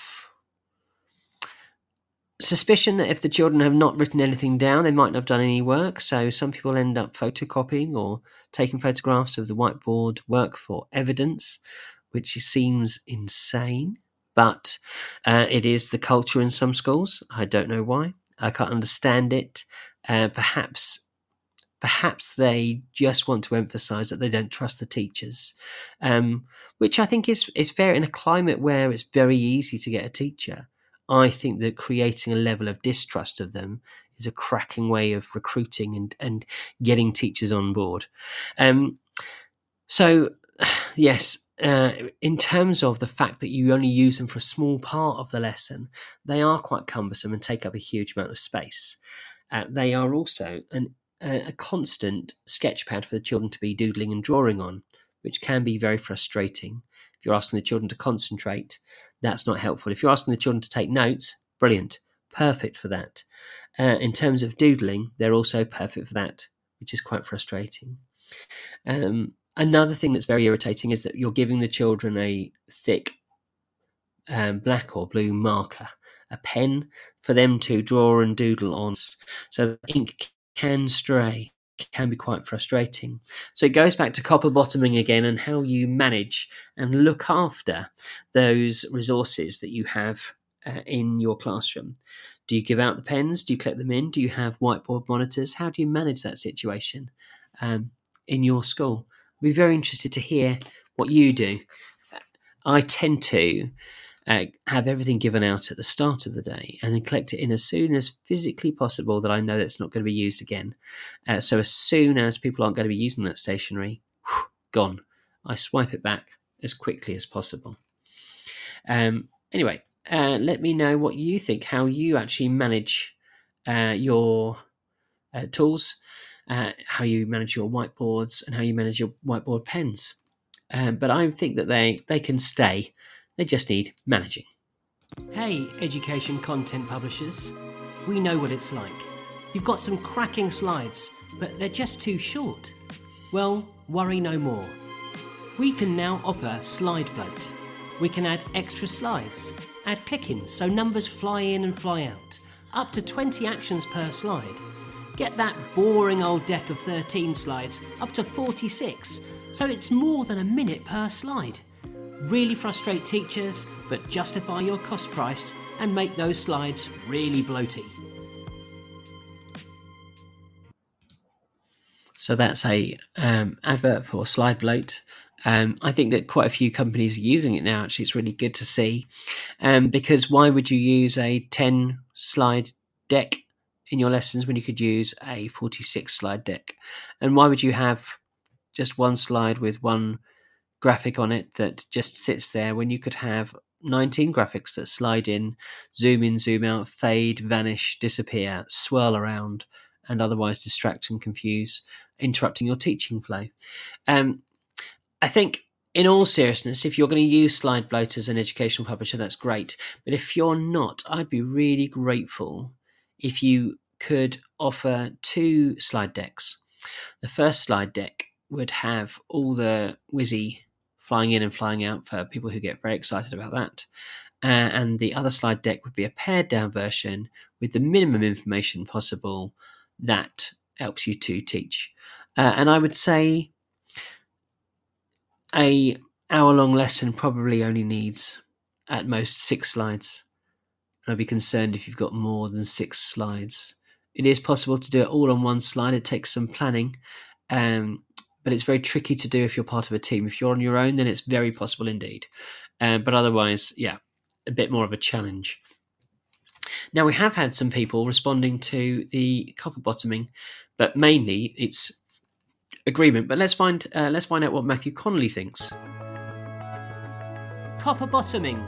suspicion that if the children have not written anything down, they might not have done any work. So some people end up photocopying or taking photographs of the whiteboard work for evidence, which seems insane. but uh, it is the culture in some schools. I don't know why. I can't understand it. Uh, perhaps perhaps they just want to emphasise that they don't trust the teachers, um, which I think is, is fair in a climate where it's very easy to get a teacher. I think that creating a level of distrust of them is a cracking way of recruiting and, and getting teachers on board. Um, so, yes, uh, in terms of the fact that you only use them for a small part of the lesson, they are quite cumbersome and take up a huge amount of space. Uh, they are also an, a, a constant sketchpad for the children to be doodling and drawing on, which can be very frustrating. If you're asking the children to concentrate, that's not helpful. If you're asking the children to take notes, brilliant, perfect for that. Uh, in terms of doodling, they're also perfect for that, which is quite frustrating. Um, another thing that's very irritating is that you're giving the children a thick um, black or blue marker, a pen for them to draw and doodle on, so the ink can stray, can be quite frustrating. So it goes back to copper bottoming again and how you manage and look after those resources that you have uh, in your classroom. Do you give out the pens? Do you collect them in? Do you have whiteboard monitors? How do you manage that situation um, in your school? I'd be very interested to hear what you do. I tend to uh, have everything given out at the start of the day and then collect it in as soon as physically possible that I know that it's not going to be used again. Uh, so as soon as people aren't going to be using that stationery, whew, gone. I swipe it back as quickly as possible. Um, anyway, uh, let me know what you think, how you actually manage uh, your uh, tools, uh, how you manage your whiteboards and how you manage your whiteboard pens. Um, but I think that they, they can stay. They just need managing. Hey, education content publishers. We know what it's like. You've got some cracking slides, but they're just too short. Well, worry no more. We can now offer Slide Bloat. We can add extra slides, add click-ins so numbers fly in and fly out, up to twenty actions per slide. Get that boring old deck of thirteen slides up to forty-six, so it's more than a minute per slide. Really frustrate teachers, but justify your cost price and make those slides really bloaty. So that's a um, advert for Slide Bloat. Um, I think that quite a few companies are using it now. Actually, it's really good to see. Um, because why would you use a ten slide deck in your lessons when you could use a forty-six slide deck? And why would you have just one slide with one graphic on it that just sits there when you could have nineteen graphics that slide in, zoom in, zoom out, fade, vanish, disappear, swirl around, and otherwise distract and confuse, interrupting your teaching flow? Um, I think, in all seriousness, if you're going to use Slide Bloat as an educational publisher, that's great. But if you're not, I'd be really grateful if you could offer two slide decks. The first slide deck would have all the whizzy flying in and flying out for people who get very excited about that. Uh, and the other slide deck would be a pared down version with the minimum information possible that helps you to teach. Uh, and I would say a hour-long lesson probably only needs at most six slides. I'd be concerned if you've got more than six slides. It is possible to do it all on one slide. It takes some planning, um, but it's very tricky to do if you're part of a team. If you're on your own, then it's very possible indeed. Uh, but otherwise, yeah, a bit more of a challenge. Now, we have had some people responding to the copper bottoming, but mainly it's agreement. But let's find uh, let's find out what Matthew Connolly thinks. Copper bottoming.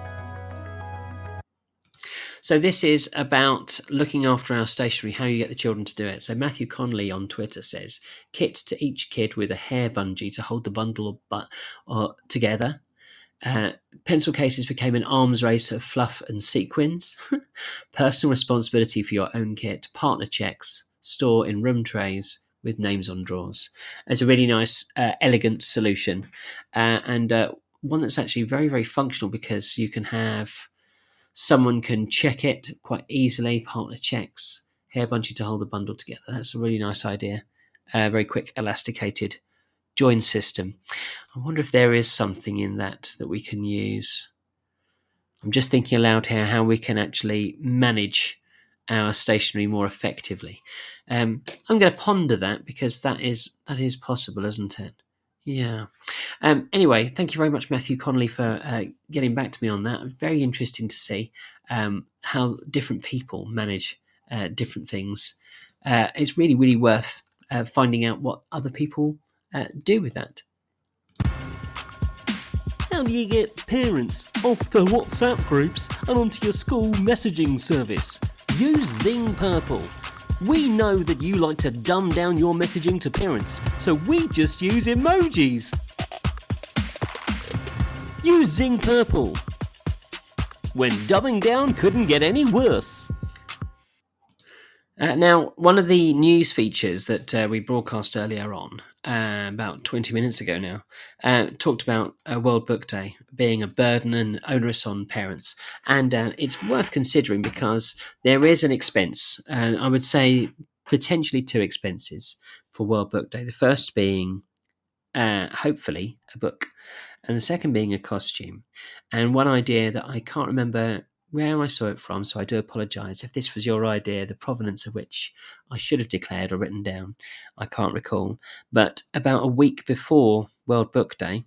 So this is about looking after our stationery, how you get the children to do it. So Matthew Connolly on Twitter says, kit to each kid with a hair bungee to hold the bundle but, uh, together. Uh, pencil cases became an arms race of fluff and sequins. Personal responsibility for your own kit. Partner checks. Store in room trays with names on drawers. It's a really nice, uh, elegant solution. Uh, and uh, one that's actually very, very functional because you can have someone can check it quite easily. Partner checks. Hair bungee to hold the bundle together. That's a really nice idea. Uh, very quick, elasticated join system. I wonder if there is something in that that we can use. I'm just thinking aloud here how we can actually manage our stationery more effectively. Um, I'm going to ponder that because that is that is possible, isn't it? Yeah. Um, anyway, thank you very much, Matthew Connolly, for uh, getting back to me on that. Very interesting to see um, how different people manage uh, different things. Uh, it's really, really worth uh, finding out what other people uh, do with that. How do you get parents off the WhatsApp groups and onto your school messaging service? Use Zing Purple. We know that you like to dumb down your messaging to parents, so we just use emojis. Use Zing Purple. When dumbing down couldn't get any worse. Uh, now, one of the news features that uh, we broadcast earlier on, uh, about twenty minutes ago now, uh, talked about uh, World Book Day being a burden and onerous on parents. And uh, it's worth considering because there is an expense, and I would say potentially two expenses for World Book Day. The first being, uh, hopefully, a book, and the second being a costume. And one idea that I can't remember where I saw it from, so I do apologise if this was your idea, the provenance of which I should have declared or written down. I can't recall. But about a week before World Book Day,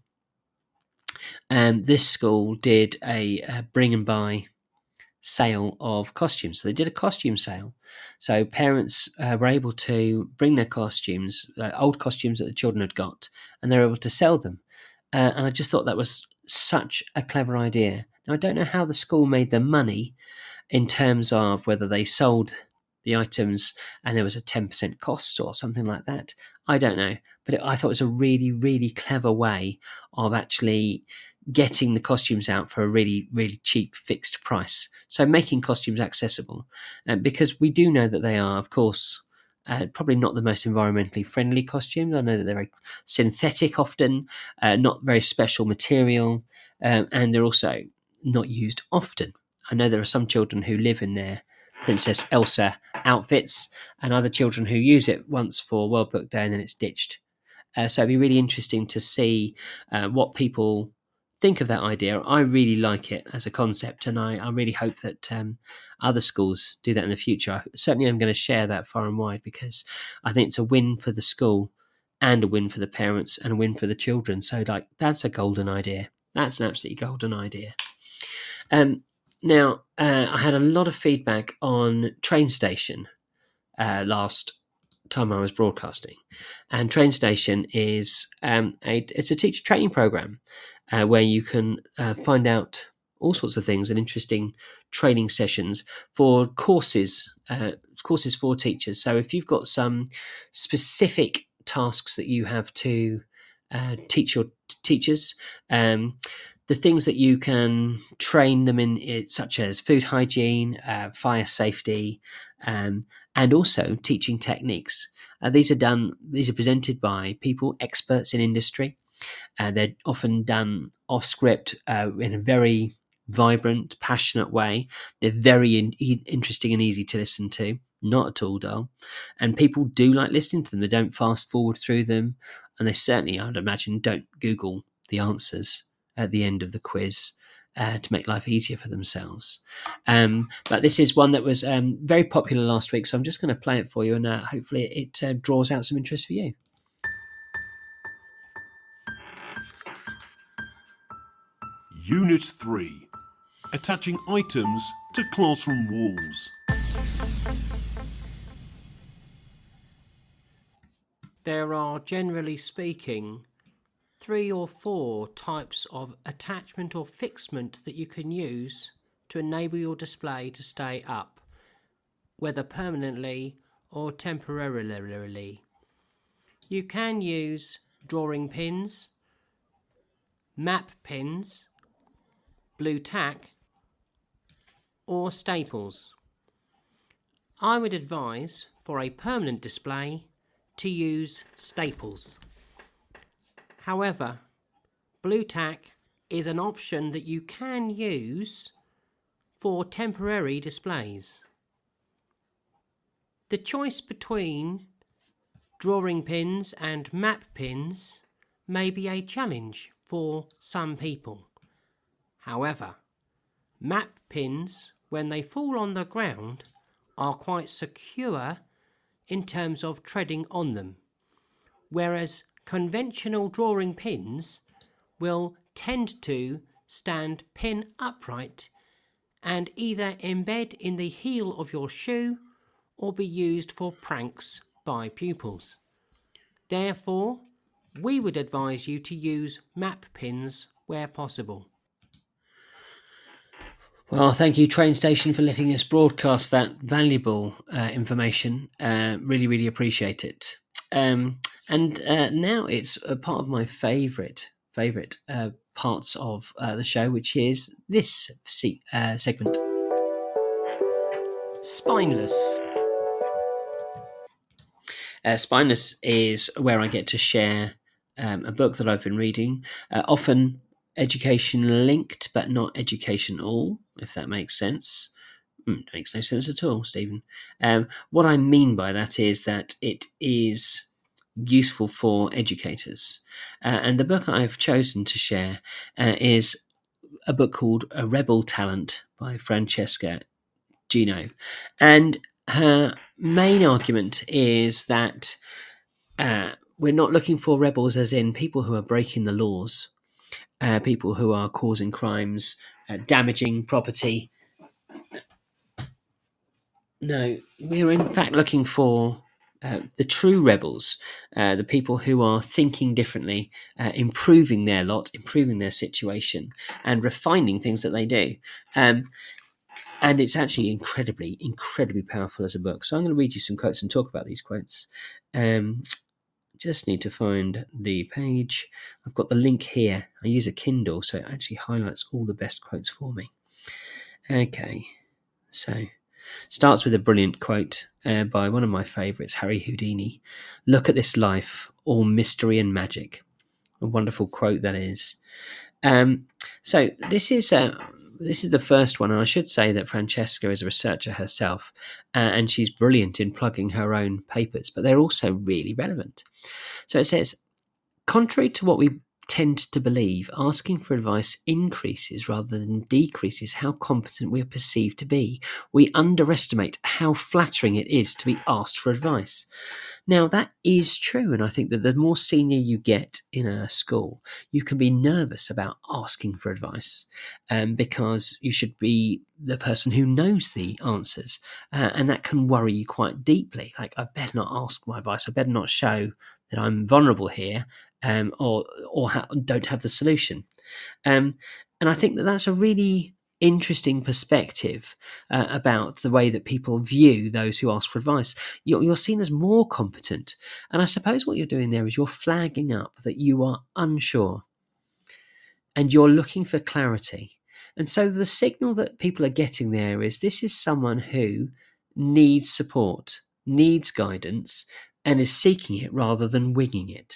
um, this school did a, a bring and buy sale of costumes. So they did a costume sale. So parents uh, were able to bring their costumes, uh, old costumes that the children had got, and they were able to sell them. Uh, and I just thought that was such a clever idea. Now, I don't know how the school made their money in terms of whether they sold the items and there was a ten percent cost or something like that. I don't know. But it, I thought it was a really, really clever way of actually getting the costumes out for a really, really cheap fixed price. So making costumes accessible. Uh, because we do know that they are, of course, Uh, probably not the most environmentally friendly costumes. I know that they're very synthetic often, uh, not very special material, um, and they're also not used often. I know there are some children who live in their Princess Elsa outfits and other children who use it once for World Book Day and then it's ditched. Uh, so it'd be really interesting to see uh, what people think of that idea. I really like it as a concept, and I, I really hope that um, other schools do that in the future. I certainly am going to share that far and wide because I think it's a win for the school and a win for the parents and a win for the children. So, like, that's a golden idea. That's an absolutely golden idea. Um, now, uh, I had a lot of feedback on Train Station uh, last time I was broadcasting, and Train Station is um, a it's a teacher training program. Uh, where you can uh, find out all sorts of things and interesting training sessions for courses, uh, courses for teachers. So if you've got some specific tasks that you have to uh, teach your t- teachers, um, the things that you can train them in, it, such as food hygiene, uh, fire safety, um, and also teaching techniques. Uh, these are done. These are presented by people, experts in industry. Uh, they're often done off script uh, in a very vibrant, passionate way. They're very in, e- interesting and easy to listen to, not at all dull. And people do like listening to them. They don't fast forward through them. And they certainly, I'd imagine, don't Google the answers at the end of the quiz uh, to make life easier for themselves. Um, but this is one that was um, very popular last week. So I'm just going to play it for you, and uh, hopefully it uh, draws out some interest for you. Unit three. Attaching items to classroom walls. There are, generally speaking, three or four types of attachment or fixment that you can use to enable your display to stay up, whether permanently or temporarily. You can use drawing pins, map pins, blue tack, or staples. I would advise for a permanent display to use staples. However, blue tack is an option that you can use for temporary displays. The choice between drawing pins and map pins may be a challenge for some people. However, Map pins, when they fall on the ground, are quite secure in terms of treading on them, whereas conventional drawing pins will tend to stand pin upright and either embed in the heel of your shoe or be used for pranks by pupils. Therefore, we would advise you to use map pins where possible. Well, thank you, Train Station, for letting us broadcast that valuable uh, information. Uh, really, really appreciate it. Um, and uh, now it's a part of my favourite favourite uh, parts of uh, the show, which is this se- uh, segment. Spineless. Uh, Spineless is where I get to share um, a book that I've been reading, uh, often education linked, but not educational, if that makes sense. Mm, makes no sense at all, Stephen. Um, what I mean by that is that it is useful for educators. Uh, and the book I've chosen to share uh, is a book called A Rebel Talent by Francesca Gino. And her main argument is that uh, we're not looking for rebels as in people who are breaking the laws, uh, people who are causing crimes, uh, damaging property. No, we're in fact looking for uh, the true rebels, uh, the people who are thinking differently, uh, improving their lot, improving their situation, and refining things that they do. Um, and it's actually incredibly, incredibly powerful as a book. So I'm going to read you some quotes and talk about these quotes. Um, just need to find the page. I've got the link here. I use a Kindle, so it actually highlights all the best quotes for me. Okay, so... starts with a brilliant quote uh, by one of my favourites, Harry Houdini. "Look at this life, all mystery and magic." A wonderful quote that is. Um, so this is uh, this is the first one, and I should say that Francesca is a researcher herself, uh, and she's brilliant in plugging her own papers, but they're also really relevant. So it says, contrary to what we tend to believe, asking for advice increases rather than decreases how competent we are perceived to be. We underestimate how flattering it is to be asked for advice. Now, that is true, and I think that the more senior you get in a school, you can be nervous about asking for advice um, because you should be the person who knows the answers, uh, and that can worry you quite deeply. Like, I better not ask my advice, I better not show that I'm vulnerable here, um, or or ha- don't have the solution. Um, and I think that that's a really interesting perspective uh, about the way that people view those who ask for advice. You're, you're seen as more competent. And I suppose what you're doing there is you're flagging up that you are unsure and you're looking for clarity. And so the signal that people are getting there is this is someone who needs support, needs guidance, and is seeking it rather than winging it.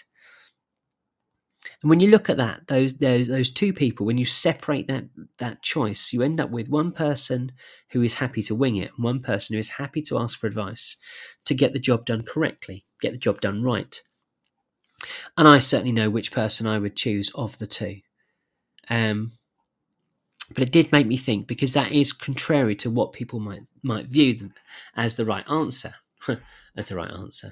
And when you look at that, those, those those two people, when you separate that that choice, you end up with one person who is happy to wing it and one person who is happy to ask for advice to get the job done correctly, get the job done right. And I certainly know which person I would choose of the two. Um, but it did make me think, because that is contrary to what people might might view them as the right answer, as the right answer.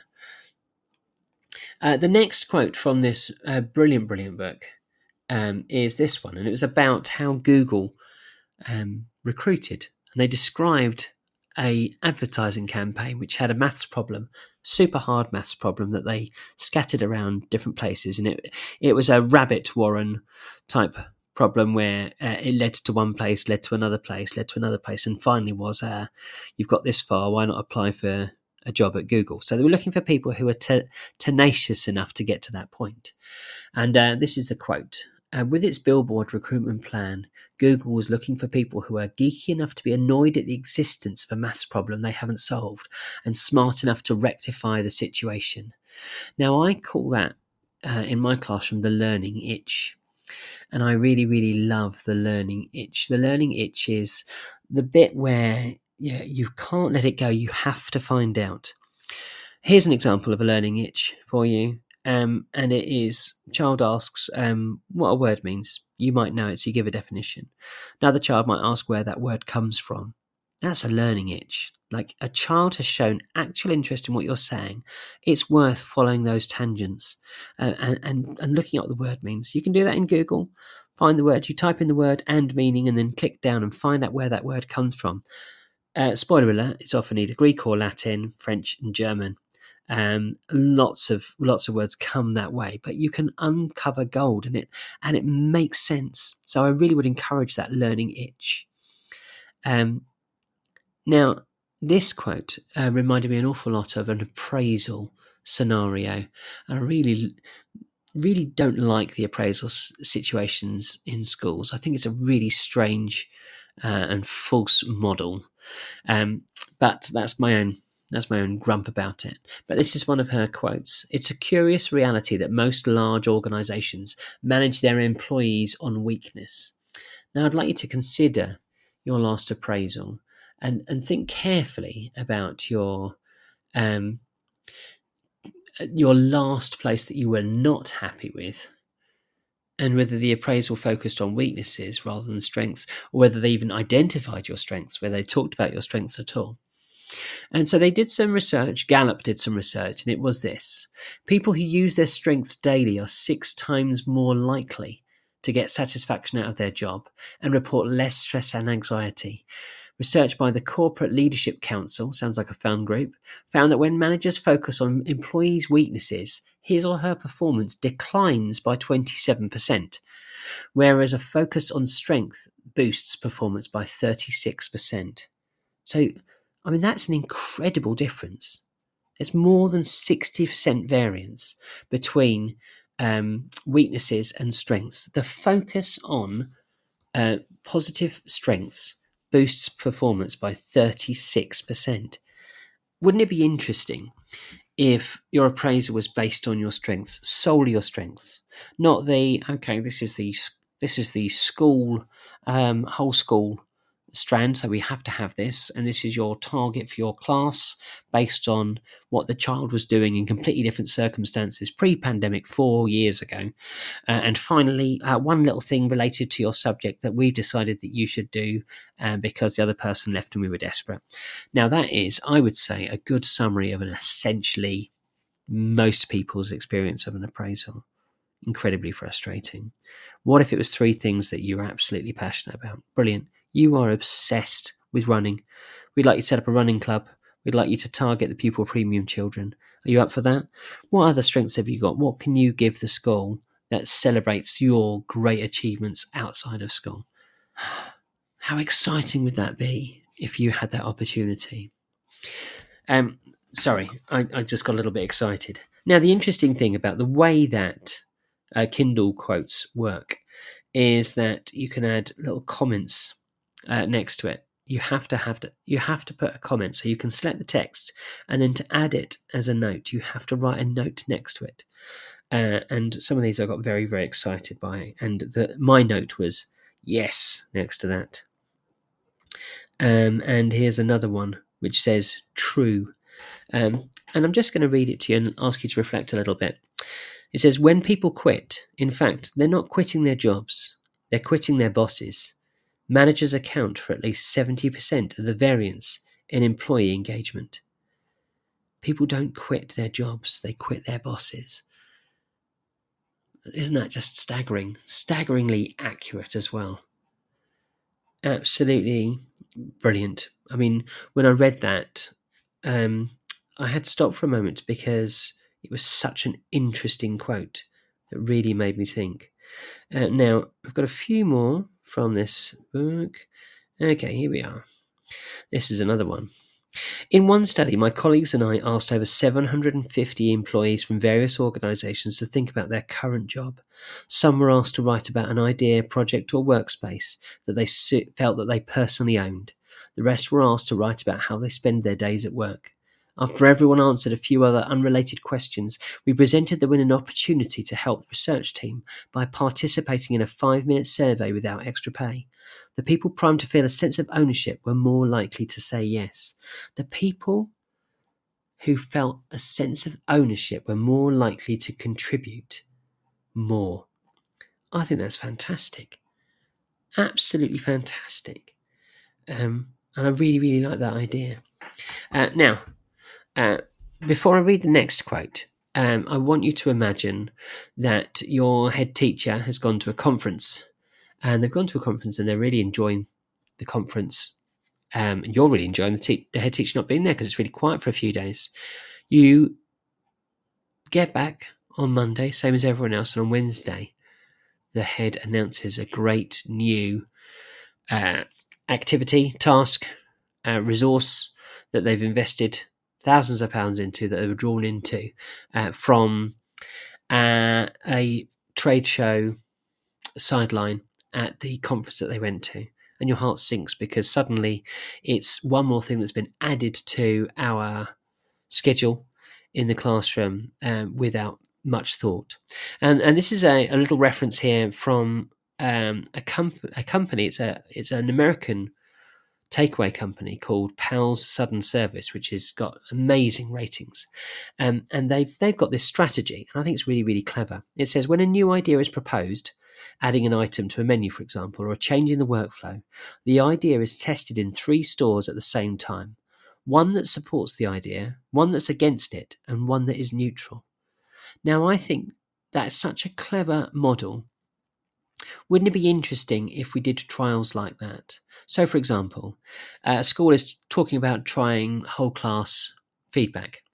Uh, the next quote from this uh, brilliant, brilliant book um, is this one, and it was about how Google um, recruited, and they described a advertising campaign which had a maths problem, super hard maths problem that they scattered around different places, and it it was a rabbit warren type problem where uh, it led to one place, led to another place, led to another place, and finally was, uh, you've got this far, why not apply for a job at Google? So they were looking for people who were te- tenacious enough to get to that point. And uh, this is the quote. Uh, with its billboard recruitment plan, Google was looking for people who are geeky enough to be annoyed at the existence of a maths problem they haven't solved and smart enough to rectify the situation. Now, I call that uh, in my classroom the learning itch. And I really, really love the learning itch. The learning itch is the bit where yeah, you can't let it go. You have to find out. Here's an example of a learning itch for you. Um, and it is, child asks um, what a word means. You might know it, so you give a definition. Another child might ask where that word comes from. That's a learning itch. Like, a child has shown actual interest in what you're saying. It's worth following those tangents uh, and, and, and looking up what the word means. You can do that in Google. Find the word, you type in the word and meaning, and then click down and find out where that word comes from. Uh, spoiler alert, it's often either Greek or Latin, French and German. Um, lots of lots of words come that way, but you can uncover gold in it, and it makes sense. So I really would encourage that learning itch. Um, now, this quote uh, reminded me an awful lot of an appraisal scenario. I really, really don't like the appraisal s- situations in schools. I think it's a really strange uh, and false model. Um, but that's my own. That's my own grump about it. But this is one of her quotes. It's a curious reality that most large organisations manage their employees on weakness. Now, I'd like you to consider your last appraisal and, and think carefully about your um, your last place that you were not happy with, and whether the appraisal focused on weaknesses rather than strengths, or whether they even identified your strengths, whether they talked about your strengths at all. And so they did some research, Gallup did some research, and it was this. People who use their strengths daily are six times more likely to get satisfaction out of their job and report less stress and anxiety. Research by the Corporate Leadership Council, sounds like a fun group, found that when managers focus on employees' weaknesses, his or her performance declines by twenty-seven percent, whereas a focus on strength boosts performance by thirty-six percent. So, I mean, that's an incredible difference. It's more than sixty percent variance between um, weaknesses and strengths. The focus on uh, positive strengths boosts performance by thirty-six percent. Wouldn't it be interesting if your appraisal was based on your strengths, solely your strengths, not the, okay, this is the, this is the school, um, whole school strand, so we have to have this, and this is your target for your class based on what the child was doing in completely different circumstances pre-pandemic four years ago. Uh, and finally, uh, one little thing related to your subject that we've decided that you should do uh, because the other person left and we were desperate. Now, that is, I would say, a good summary of an essentially most people's experience of an appraisal. Incredibly frustrating. What if it was three things that you were absolutely passionate about? Brilliant. You are obsessed with running. We'd like you to set up a running club. We'd like you to target the pupil premium children. Are you up for that? What other strengths have you got? What can you give the school that celebrates your great achievements outside of school? How exciting would that be if you had that opportunity? Um, sorry, I, I just got a little bit excited. Now, the interesting thing about the way that uh, Kindle quotes work is that you can add little comments Uh, next to it. You have to have to you have to put a comment, so you can select the text, and then to add it as a note, you have to write a note next to it. Uh, and some of these I got very, very excited by, and the, my note was yes next to that. Um, and here's another one which says true. Um, and I'm just going to read it to you and ask you to reflect a little bit. It says, when people quit, in fact, they're not quitting their jobs, they're quitting their bosses. Managers account for at least seventy percent of the variance in employee engagement. People don't quit their jobs, they quit their bosses. Isn't that just staggering? Staggeringly accurate as well. Absolutely brilliant. I mean, when I read that, um, I had to stop for a moment because it was such an interesting quote that really made me think. Uh, now, I've got a few more from this book. Okay, here we are. This is another one. In one study, my colleagues and I asked over seven hundred fifty employees from various organisations to think about their current job. Some were asked to write about an idea, project or workspace that they felt that they personally owned. The rest were asked to write about how they spend their days at work. After everyone answered a few other unrelated questions, we presented them with an opportunity to help the research team by participating in a five-minute survey without extra pay. The people primed to feel a sense of ownership were more likely to say yes. The people who felt a sense of ownership were more likely to contribute more. I think that's fantastic. Absolutely fantastic. Um, and I really, really like that idea. Uh, now, uh, before I read the next quote, um, I want you to imagine that your head teacher has gone to a conference, and they've gone to a conference and they're really enjoying the conference. Um, and you're really enjoying the, te- the head teacher not being there because it's really quiet for a few days. You get back on Monday, same as everyone else, and on Wednesday, the head announces a great new uh, activity, task, uh, resource that they've invested thousands of pounds into, that they were drawn into uh, from uh, a trade show sideline at the conference that they went to. And your heart sinks because suddenly it's one more thing that's been added to our schedule in the classroom um, without much thought. And and this is a, a little reference here from um, a, comp- a company. It's a it's an American takeaway company called Pal's Sudden Service, which has got amazing ratings. Um, and they've they've got this strategy, and I think it's really, really clever. It says when a new idea is proposed, adding an item to a menu, for example, or a change in the workflow, the idea is tested in three stores at the same time. One that supports the idea, one that's against it, and one that is neutral. Now, I think that's such a clever model. Wouldn't it be interesting if we did trials like that? So, for example, a school is talking about trying whole class feedback.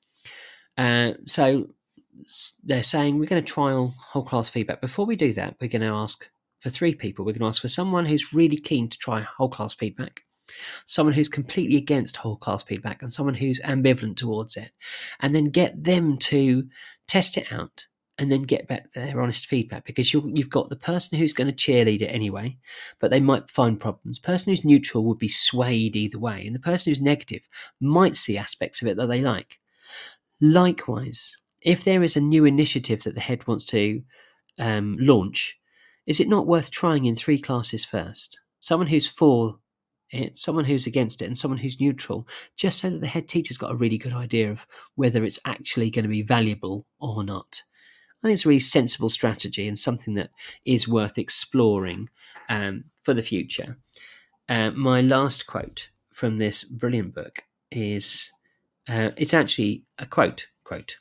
Uh, so they're saying we're going to trial whole class feedback. Before we do that, we're going to ask for three people. We're going to ask for someone who's really keen to try whole class feedback, someone who's completely against whole class feedback, and someone who's ambivalent towards it, and then get them to test it out and then get back their honest feedback, because you're, you've got the person who's going to cheerlead it anyway, but they might find problems. The person who's neutral would be swayed either way, and the person who's negative might see aspects of it that they like. Likewise, if there is a new initiative that the head wants to um, launch, is it not worth trying in three classes first? Someone who's for it, someone who's against it, and someone who's neutral, just so that the head teacher's got a really good idea of whether it's actually going to be valuable or not. I think it's a really sensible strategy and something that is worth exploring um, for the future. Uh, my last quote from this brilliant book is, uh, it's actually a quote, quote,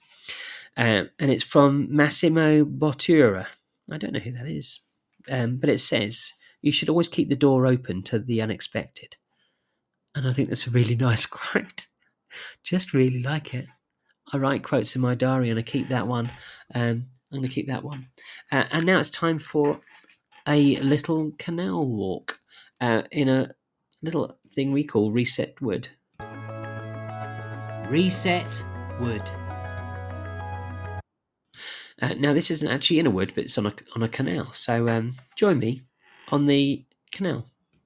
uh, and it's from Massimo Bottura. I don't know who that is, um, but it says, you should always keep the door open to the unexpected. And I think that's a really nice quote. Just really like it. I write quotes in my diary and I keep that one. Um, I'm going to keep that one. Uh, and now it's time for a little canal walk uh, in a little thing we call Reset Wood. Reset Wood. Uh, now, this isn't actually in a wood, but it's on a, on a canal. So um, join me on the canal.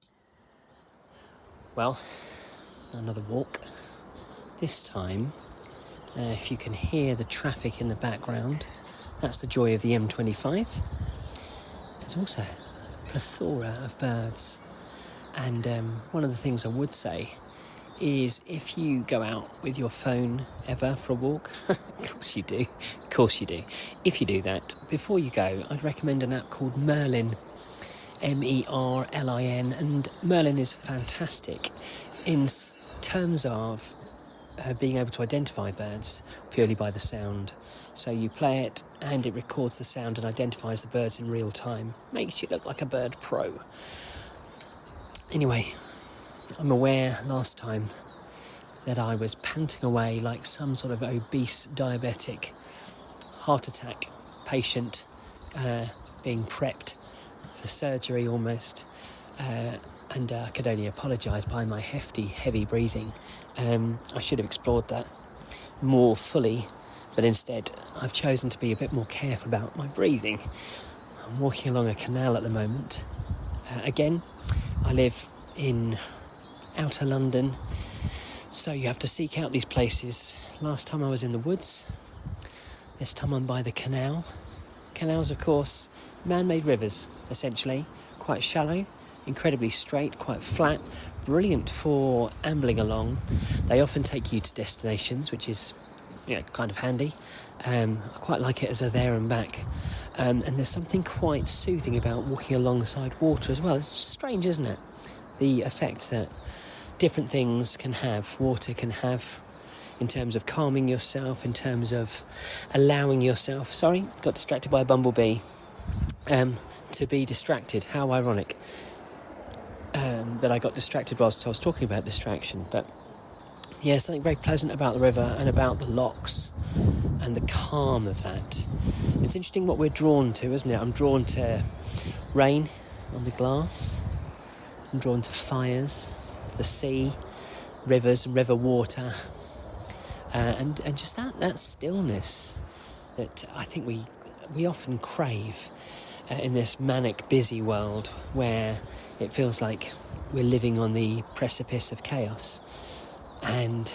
Well, another walk. This time, uh, if you can hear the traffic in the background, that's the joy of the M twenty-five. There's also a plethora of birds. And um, one of the things I would say is if you go out with your phone ever for a walk, of course you do, of course you do. If you do that, before you go, I'd recommend an app called Merlin. M E R L I N, and Merlin is fantastic in terms of uh, being able to identify birds purely by the sound. So you play it and it records the sound and identifies the birds in real time. Makes you look like a bird pro. Anyway, I'm aware last time that I was panting away like some sort of obese diabetic heart attack patient uh, being prepped for surgery almost, uh, and uh, I could only apologise by my hefty, heavy breathing. Um, I should have explored that more fully, but instead I've chosen to be a bit more careful about my breathing. I'm walking along a canal at the moment. Uh, again, I live in outer London, so you have to seek out these places. Last time I was in the woods, this time I'm by the canal. Canals, of course, man-made rivers, essentially, quite shallow, incredibly straight, quite flat, brilliant for ambling along. They often take you to destinations, which is you know, kind of handy. Um, I quite like it as a there and back. Um, and there's something quite soothing about walking alongside water as well. It's strange, isn't it? The effect that different things can have, water can have, in terms of calming yourself, in terms of allowing yourself, sorry, got distracted by a bumblebee, um, to be distracted. How ironic um, that I got distracted whilst I was talking about distraction. But yeah, something very pleasant about the river and about the locks and the calm of that. It's interesting what we're drawn to, isn't it? I'm drawn to rain on the glass. I'm drawn to fires, the sea, rivers and river water. Uh, and, and just that, that stillness that I think we we often crave uh, in this manic, busy world where it feels like we're living on the precipice of chaos, and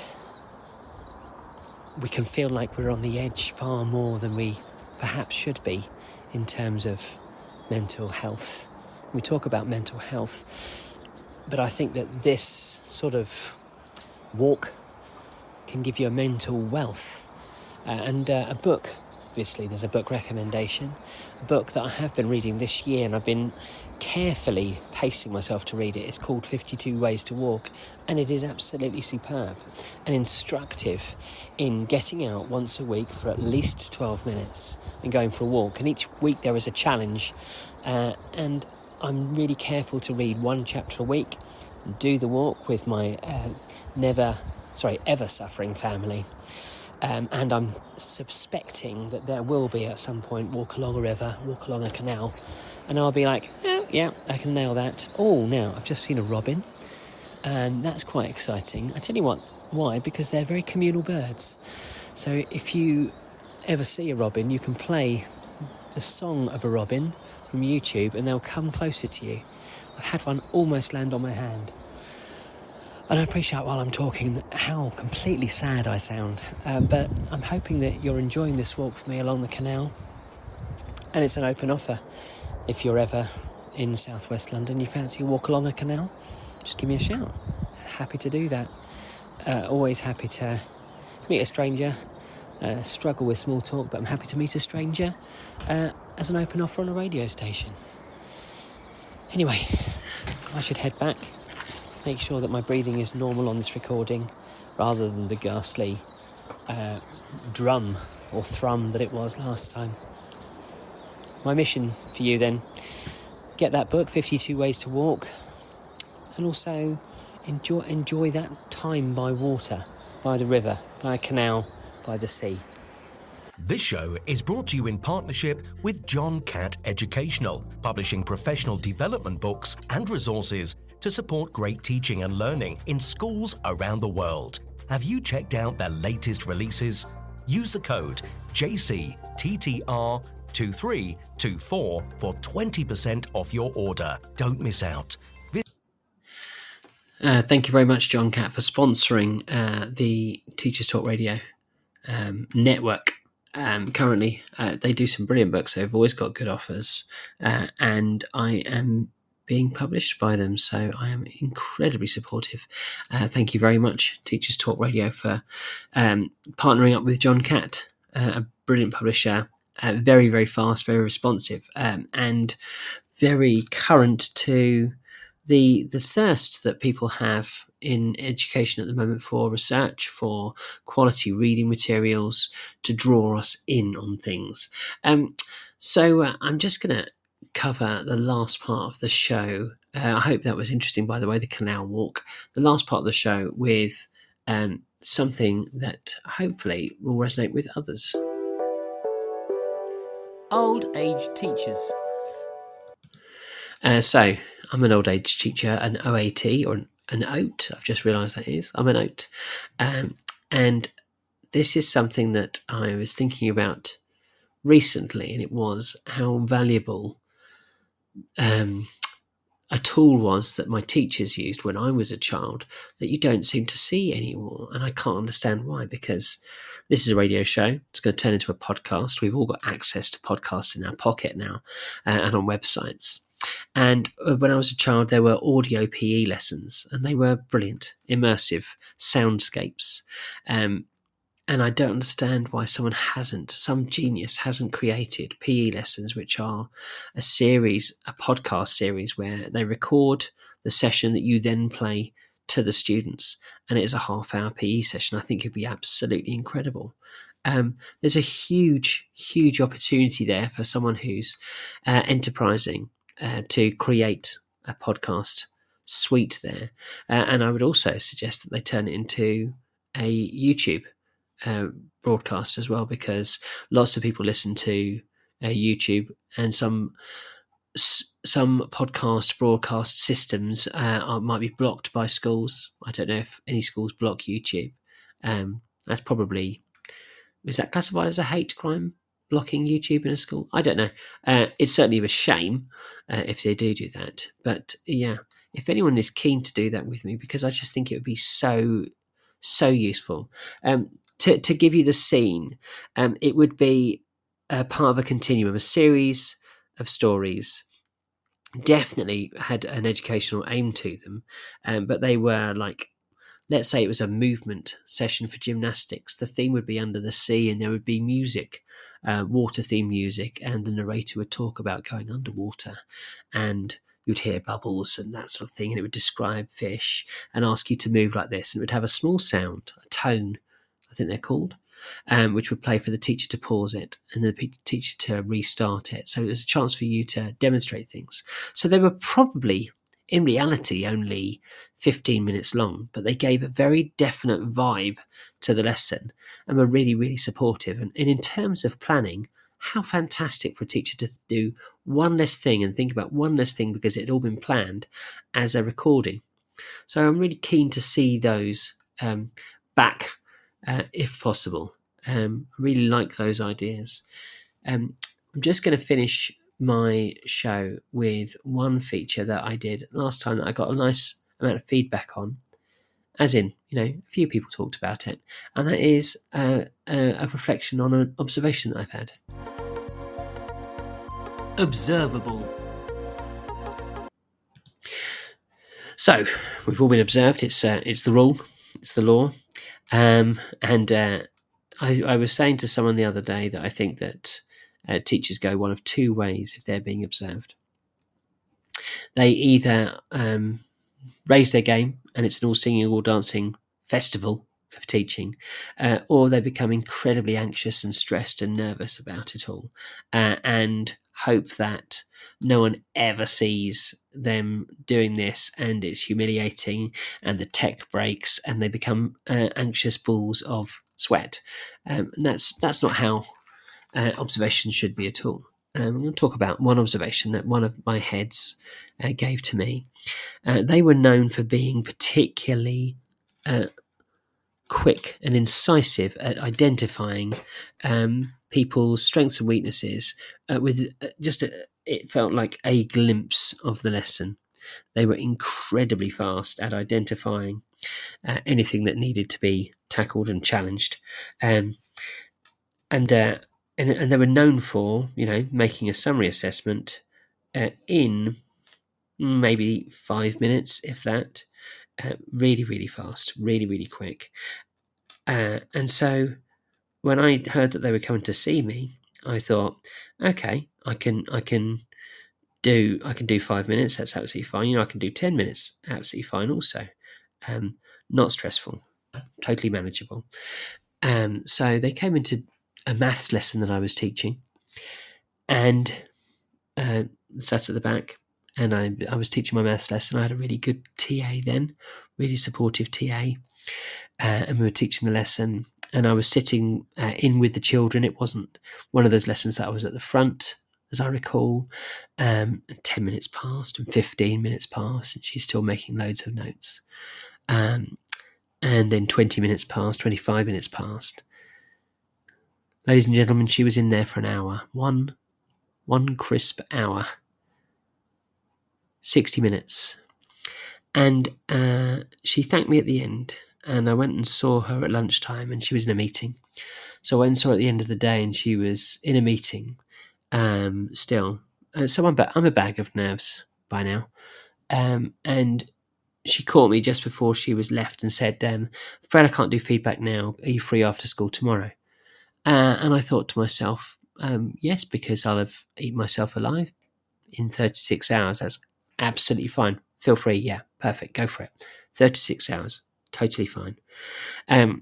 we can feel like we're on the edge far more than we perhaps should be in terms of mental health. We talk about mental health, but I think that this sort of walk can give you a mental wealth. Uh, and uh, a book, obviously there's a book recommendation, a book that I have been reading this year, and I've been carefully pacing myself to read it. It's called fifty-two Ways to Walk, and it is absolutely superb and instructive in getting out once a week for at least twelve minutes and going for a walk. And each week there is a challenge, uh, and I'm really careful to read one chapter a week and do the walk with my uh, never, sorry, ever suffering family. Um, and I'm suspecting that there will be at some point walk along a river, walk along a canal, and I'll be like, oh, yeah, I can nail that. Oh, now I've just seen a robin, and that's quite exciting. I tell you what, why? Because they're very communal birds. So if you ever see a robin, you can play the song of a robin from YouTube, and they'll come closer to you. I've had one almost land on my hand. And I appreciate while I'm talking how completely sad I sound. Uh, but I'm hoping that you're enjoying this walk with me along the canal. And it's an open offer. If you're ever in southwest London, you fancy a walk along a canal, just give me a shout. Happy to do that. Uh, always happy to meet a stranger. Uh, struggle with small talk, but I'm happy to meet a stranger uh, as an open offer on a radio station. Anyway, I should head back. Make sure that my breathing is normal on this recording rather than the ghastly uh, drum or thrum that it was last time. My mission for you then, get that book, fifty-two Ways to Walk, and also enjoy enjoy that time by water, by the river, by a canal, by the sea. This show is brought to you in partnership with John Catt Educational, publishing professional development books and resources to support great teaching and learning in schools around the world. Have you checked out their latest releases? Use the code J C T T R two three two four for twenty percent off your order. Don't miss out. Uh, thank you very much, John Catt, for sponsoring uh, the Teachers Talk Radio um, network. Um, currently, uh, they do some brilliant books. They've always got good offers, uh, and I am being published by them, so I am incredibly supportive. Uh, thank you very much, Teachers Talk Radio, for um, partnering up with John Catt, uh, a brilliant publisher, uh, very, very fast, very responsive, um, and very current to the the thirst that people have in education at the moment for research, for quality reading materials, to draw us in on things. Um, so uh, I'm just going to cover the last part of the show. Uh, I hope that was interesting, by the way, the canal walk. The last part of the show with um, something that hopefully will resonate with others. Old age teachers. Uh, so I'm an old age teacher, an O A T or an, an O A T. I've just realised that is. I'm an O A T. Um, and this is something that I was thinking about recently, and it was how valuable um, a tool was that my teachers used when I was a child that you don't seem to see anymore. And I can't understand why, because this is a radio show. It's going to turn into a podcast. We've all got access to podcasts in our pocket now uh, and on websites. And when I was a child, there were audio P E lessons, and they were brilliant, immersive soundscapes. Um, and I don't understand why someone hasn't, some genius hasn't created P E lessons, which are a series, a podcast series where they record the session that you then play to the students, and it is a half hour P E session. I think it'd be absolutely incredible. Um, there's a huge, huge opportunity there for someone who's uh, enterprising uh, to create a podcast suite there. Uh, and I would also suggest that they turn it into a YouTube uh, broadcast as well, because lots of people listen to uh, YouTube, and some some podcast broadcast systems uh, are, might be blocked by schools. I don't know if any schools block YouTube. Um, that's probably, is that classified as a hate crime, blocking YouTube in a school? I don't know. Uh, it's certainly a shame uh, if they do do that. But yeah, if anyone is keen to do that with me, because I just think it would be so, so useful. Um, to, to give you the scene, um, it would be a part of a continuum, a series of stories. Definitely had an educational aim to them, um, but they were like, let's say it was a movement session for gymnastics. The theme would be under the sea, and there would be music, uh, water theme music, and the narrator would talk about going underwater, and you'd hear bubbles and that sort of thing, and it would describe fish and ask you to move like this, and it would have a small sound, a tone, I think they're called, um, which would play for the teacher to pause it and the p- teacher to restart it. So it was a chance for you to demonstrate things. So they were probably, in reality, only fifteen minutes long, but they gave a very definite vibe to the lesson and were really, really supportive. And, and in terms of planning, how fantastic for a teacher to do one less thing and think about one less thing because it had all been planned as a recording. So I'm really keen to see those um, back uh, if possible. Um, I really like those ideas. Um, I'm just going to finish my show with one feature that I did last time that I got a nice amount of feedback on, as in, you know, a few people talked about it, and that is uh, a, a reflection on an observation that I've had. Observable. So we've all been observed. It's uh, it's the rule. It's the law. Um, and uh, I, I was saying to someone the other day that I think that uh, teachers go one of two ways if they're being observed. They either um, raise their game, and it's an all singing, all dancing festival of teaching, uh, or they become incredibly anxious and stressed and nervous about it all, uh, and hope that no one ever sees them doing this, and it's humiliating, and the tech breaks, and they become uh, anxious balls of sweat. Um, and that's that's not how uh, observation should be at all. Um, I'm going to talk about one observation that one of my heads uh, gave to me. Uh, they were known for being particularly uh, quick and incisive at identifying um, people's strengths and weaknesses uh, with uh, just a, it felt like a glimpse of the lesson. They were incredibly fast at identifying uh, anything that needed to be tackled and challenged. Um, and, uh, and and they were known for, you know, making a summary assessment uh, in maybe five minutes, if that. Uh, really, really fast, really, really quick. Uh, and so when I heard that they were coming to see me, I thought, okay, I can, I can do, I can do five minutes. That's absolutely fine. You know, I can do ten minutes. Absolutely fine. Also, um, not stressful, totally manageable. Um, so they came into a maths lesson that I was teaching, and uh, sat at the back. And I, I was teaching my maths lesson. I had a really good T A then, really supportive T A. Uh, and we were teaching the lesson. And I was sitting uh, in with the children. It wasn't one of those lessons that I was at the front, as I recall. Um, and ten minutes passed and fifteen minutes passed. And she's still making loads of notes. Um, and then twenty minutes passed, twenty-five minutes passed. Ladies and gentlemen, she was in there for an hour. One, one crisp hour. sixty minutes. And uh, she thanked me at the end, and I went and saw her at lunchtime, and she was in a meeting. So I went and saw her at the end of the day, and she was in a meeting um, still. Uh, so I'm, ba- I'm a bag of nerves by now. Um, and she caught me just before she was left and said, um, Fred, I can't do feedback now. Are you free after school tomorrow? Uh, and I thought to myself, um, yes, because I'll have eaten myself alive in thirty-six hours. That's absolutely fine. Feel free. Yeah, perfect. Go for it. thirty-six hours. Totally fine. Um,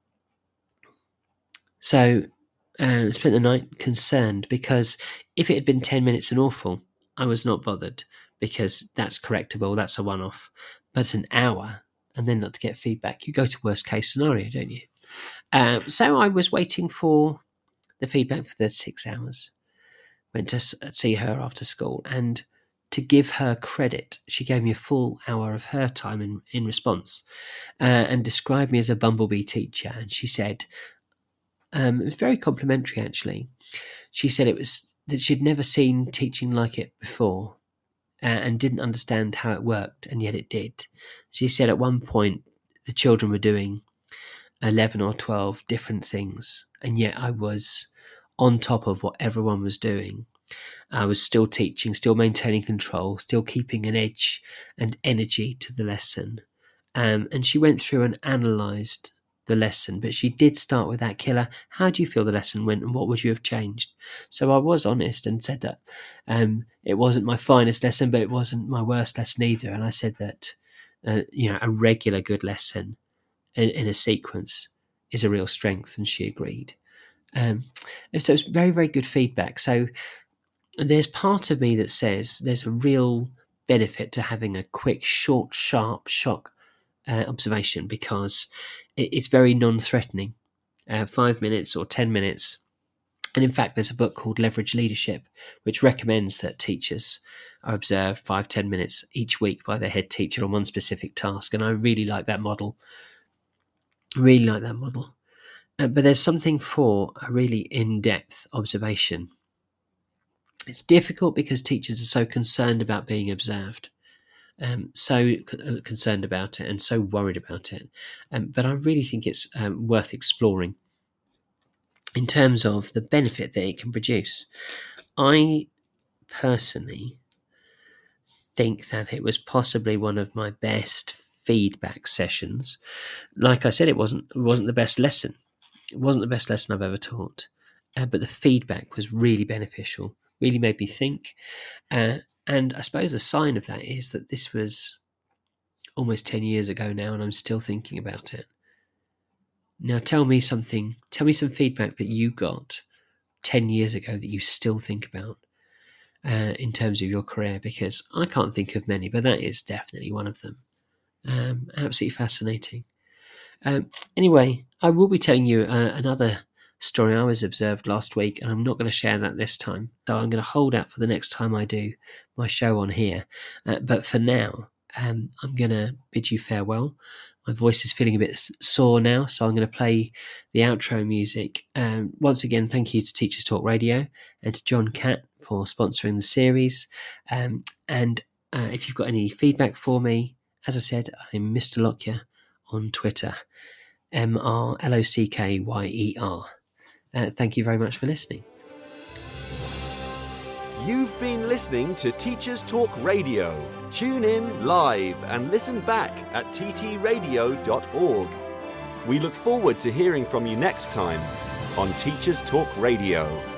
so I uh, spent the night concerned, because if it had been ten minutes and awful, I was not bothered, because that's correctable. That's a one-off. But an hour and then not to get feedback, you go to worst case scenario, don't you? Um, so I was waiting for the feedback for thirty-six hours. Went to see her after school, and to give her credit, she gave me a full hour of her time in, in response, uh, and described me as a bumblebee teacher. And she said, um, it was very complimentary actually. She said it was that she'd never seen teaching like it before, uh, and didn't understand how it worked, and yet it did. She said at one point the children were doing eleven or twelve different things, and yet I was on top of what everyone was doing. I was still teaching, still maintaining control, still keeping an edge and energy to the lesson. Um, and she went through and analysed the lesson, but she did start with that killer. How do you feel the lesson went, and what would you have changed? So I was honest and said that um, it wasn't my finest lesson, but it wasn't my worst lesson either. And I said that uh, you know, a regular good lesson in, in a sequence is a real strength, and she agreed. Um, so it's very, very good feedback. So there's part of me that says there's a real benefit to having a quick, short, sharp shock uh, observation, because it, it's very non-threatening. Uh, five minutes or ten minutes. And in fact, there's a book called Leverage Leadership, which recommends that teachers are observed five, ten minutes each week by their head teacher on one specific task. And I really like that model. Really like that model. Uh, but there's something for a really in-depth observation. It's difficult because teachers are so concerned about being observed, um, so c- concerned about it and so worried about it. Um, but I really think it's um, worth exploring in terms of the benefit that it can produce. I personally think that it was possibly one of my best feedback sessions. Like I said, it wasn't it wasn't the best lesson. It wasn't the best lesson I've ever taught, uh, but the feedback was really beneficial. Really made me think. Uh, and I suppose the sign of that is that this was almost ten years ago now, and I'm still thinking about it. Now tell me something, tell me some feedback that you got ten years ago that you still think about uh, in terms of your career, because I can't think of many, but that is definitely one of them. Um, absolutely fascinating. Um, anyway, I will be telling you uh, another story I was observed last week, and I'm not going to share that this time. So I'm going to hold out for the next time I do my show on here. Uh, but for now, um, I'm going to bid you farewell. My voice is feeling a bit sore now, so I'm going to play the outro music. Um, once again, thank you to Teachers Talk Radio and to John Catt for sponsoring the series. Um, and uh, if you've got any feedback for me, as I said, I'm Mister Lockyer on Twitter, M R L O C K Y E R. Uh, thank you very much for listening. You've been listening to Teachers Talk Radio. Tune in live and listen back at t t radio dot org. We look forward to hearing from you next time on Teachers Talk Radio.